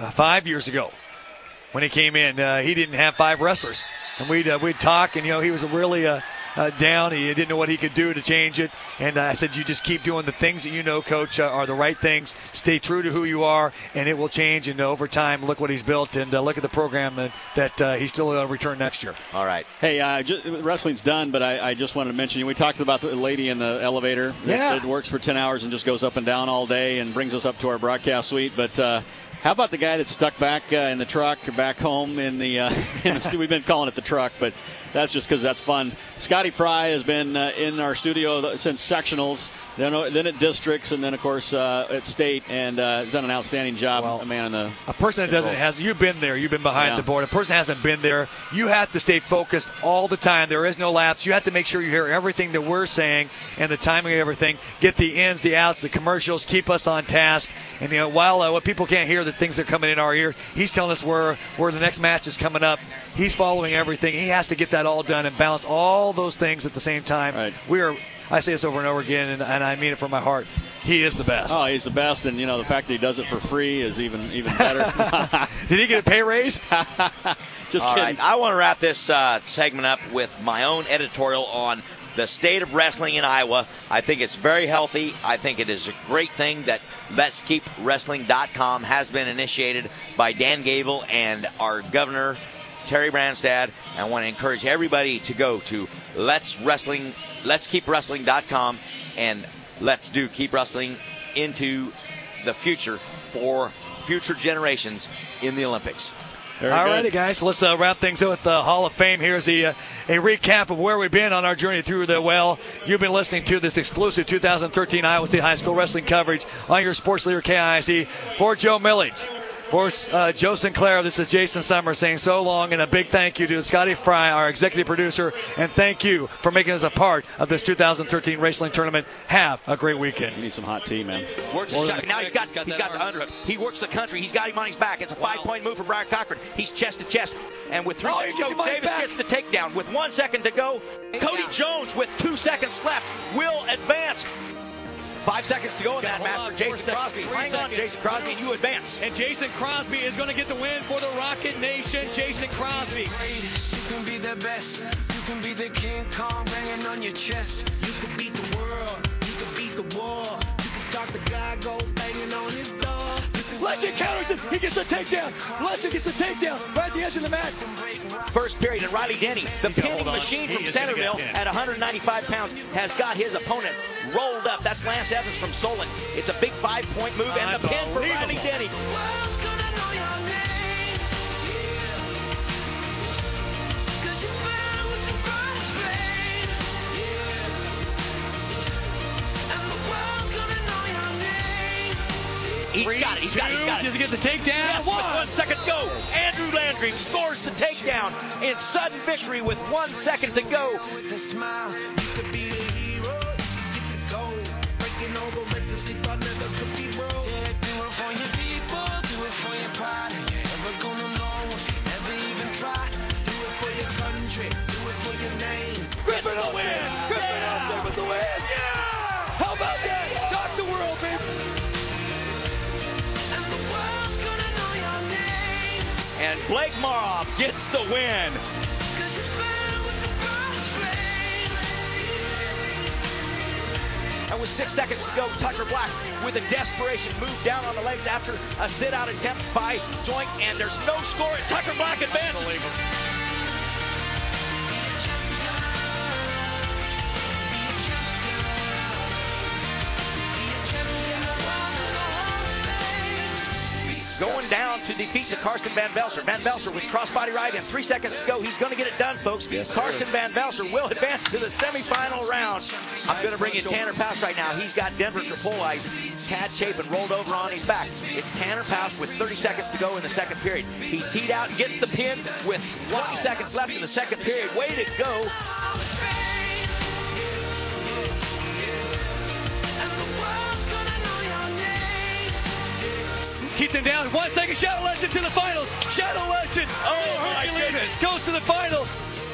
5 years ago when he came in, he didn't have 5 wrestlers, and we'd talk, and he was really down. He didn't know what he could do to change it, and I said, you just keep doing the things that you know, Coach, are the right things. Stay true to who you are, and it will change. And over time, look what he's built, and look at the program that he's still going to return next year. All right. Hey, wrestling's done, but I just wanted to mention, we talked about the lady in the elevator that works for 10 hours and just goes up and down all day and brings us up to our broadcast suite. But how about the guy that's stuck back in the truck or back home in the we've been calling it the truck, but that's just because that's fun. Scotty Fry has been in our studio since sectionals, then at districts, and then, of course, at state, and has done an outstanding job. A person that you've been there, you've been behind the board. A person hasn't been there, you have to stay focused all the time. There is no lapse. You have to make sure you hear everything that we're saying and the timing of everything. Get the ins, the outs, the commercials, keep us on task. And while what people can't hear, the things that are coming in our ear, he's telling us where the next match is coming up. He's following everything. He has to get that all done and balance all those things at the same time. Right. I say this over and over again, and I mean it from my heart. He is the best. Oh, he's the best, and the fact that he does it for free is even better. Did he get a pay raise? Just all kidding. Right. I want to wrap this segment up with my own editorial on the state of wrestling in Iowa. I think it's very healthy. I think it is a great thing that Let'sKeepWrestling.com has been initiated by Dan Gable and our governor, Terry Branstad. I want to encourage everybody to go to Let'sKeepWrestling.com, and let's keep wrestling into the future for future generations in the Olympics. All righty, guys. Let's wrap things up with the Hall of Fame. Here's a recap of where we've been on our journey through the well. You've been listening to this exclusive 2013 Iowa State High School Wrestling coverage on your sports leader KIIC. For Joe Millage, for Joe Sinclair, this is Jason Summers saying so long, and a big thank you to Scotty Fry, our executive producer, and thank you for making us a part of this 2013 wrestling tournament. Have a great weekend. You need some hot tea, man. Works the shot. Now he's got the underhook. He works the country. He's got him on his back. It's a 5-point move for Brian Cochran. He's chest to chest. And with 3 seconds to go, Davis gets the takedown. With 1 second to go, Cody Jones with 2 seconds left will advance advance. 5 seconds to go in that match for Jason Crosby. Hang on, Jason Crosby, you advance. And Jason Crosby is going to get the win for the Rocket Nation. Jason Crosby. You can be the best. You can be the King Kong banging on your chest. You can beat the world. You can beat the war. You can talk the guy, go banging on his door. Legend counters it. He gets the takedown. Legend gets the takedown right at the edge of the mat. First period, and Riley Denny, the pinning machine from Centerville at 195 pounds, has got his opponent rolled up. That's Lance Evans from Solon. It's a big 5-point move, and the pin for Riley Denny. He's got it. Does he get the takedown? Yes, with 1 second to go. Andrew Landry scores the takedown in sudden victory with 1 second to go. With a smile, you could be the hero. You get the gold. Breaking all the records they thought never could be broke. Yeah, do it for your people. Do it for your pride. You ever gonna know if you never even try? Do it for your country. Do it for your name. Griffin will win. Griffin Austin with the win. Yeah. How about that? Talk the world, baby. And Blake Marov gets the win. That was 6 seconds to go. Tucker Black with a desperation move down on the legs after a sit-out attempt by Joint, and there's no score. And Tucker Black advances. Going down to defeat the Karsten Van Velser. Van Velser with crossbody right and 3 seconds to go. He's going to get it done, folks. Yes, Karsten Van Velser will advance to the semifinal round. I'm going to bring in Tanner Paus right now. He's got Denver Tripoli, Tad Chapin rolled over on his back. It's Tanner Paus with 30 seconds to go in the second period. He's teed out, gets the pin with 20 seconds left in the second period. Way to go. Keeps him down. 1 second. Shadow Legend to the final. Shadow Legend. Oh, my goodness. Goes to the final.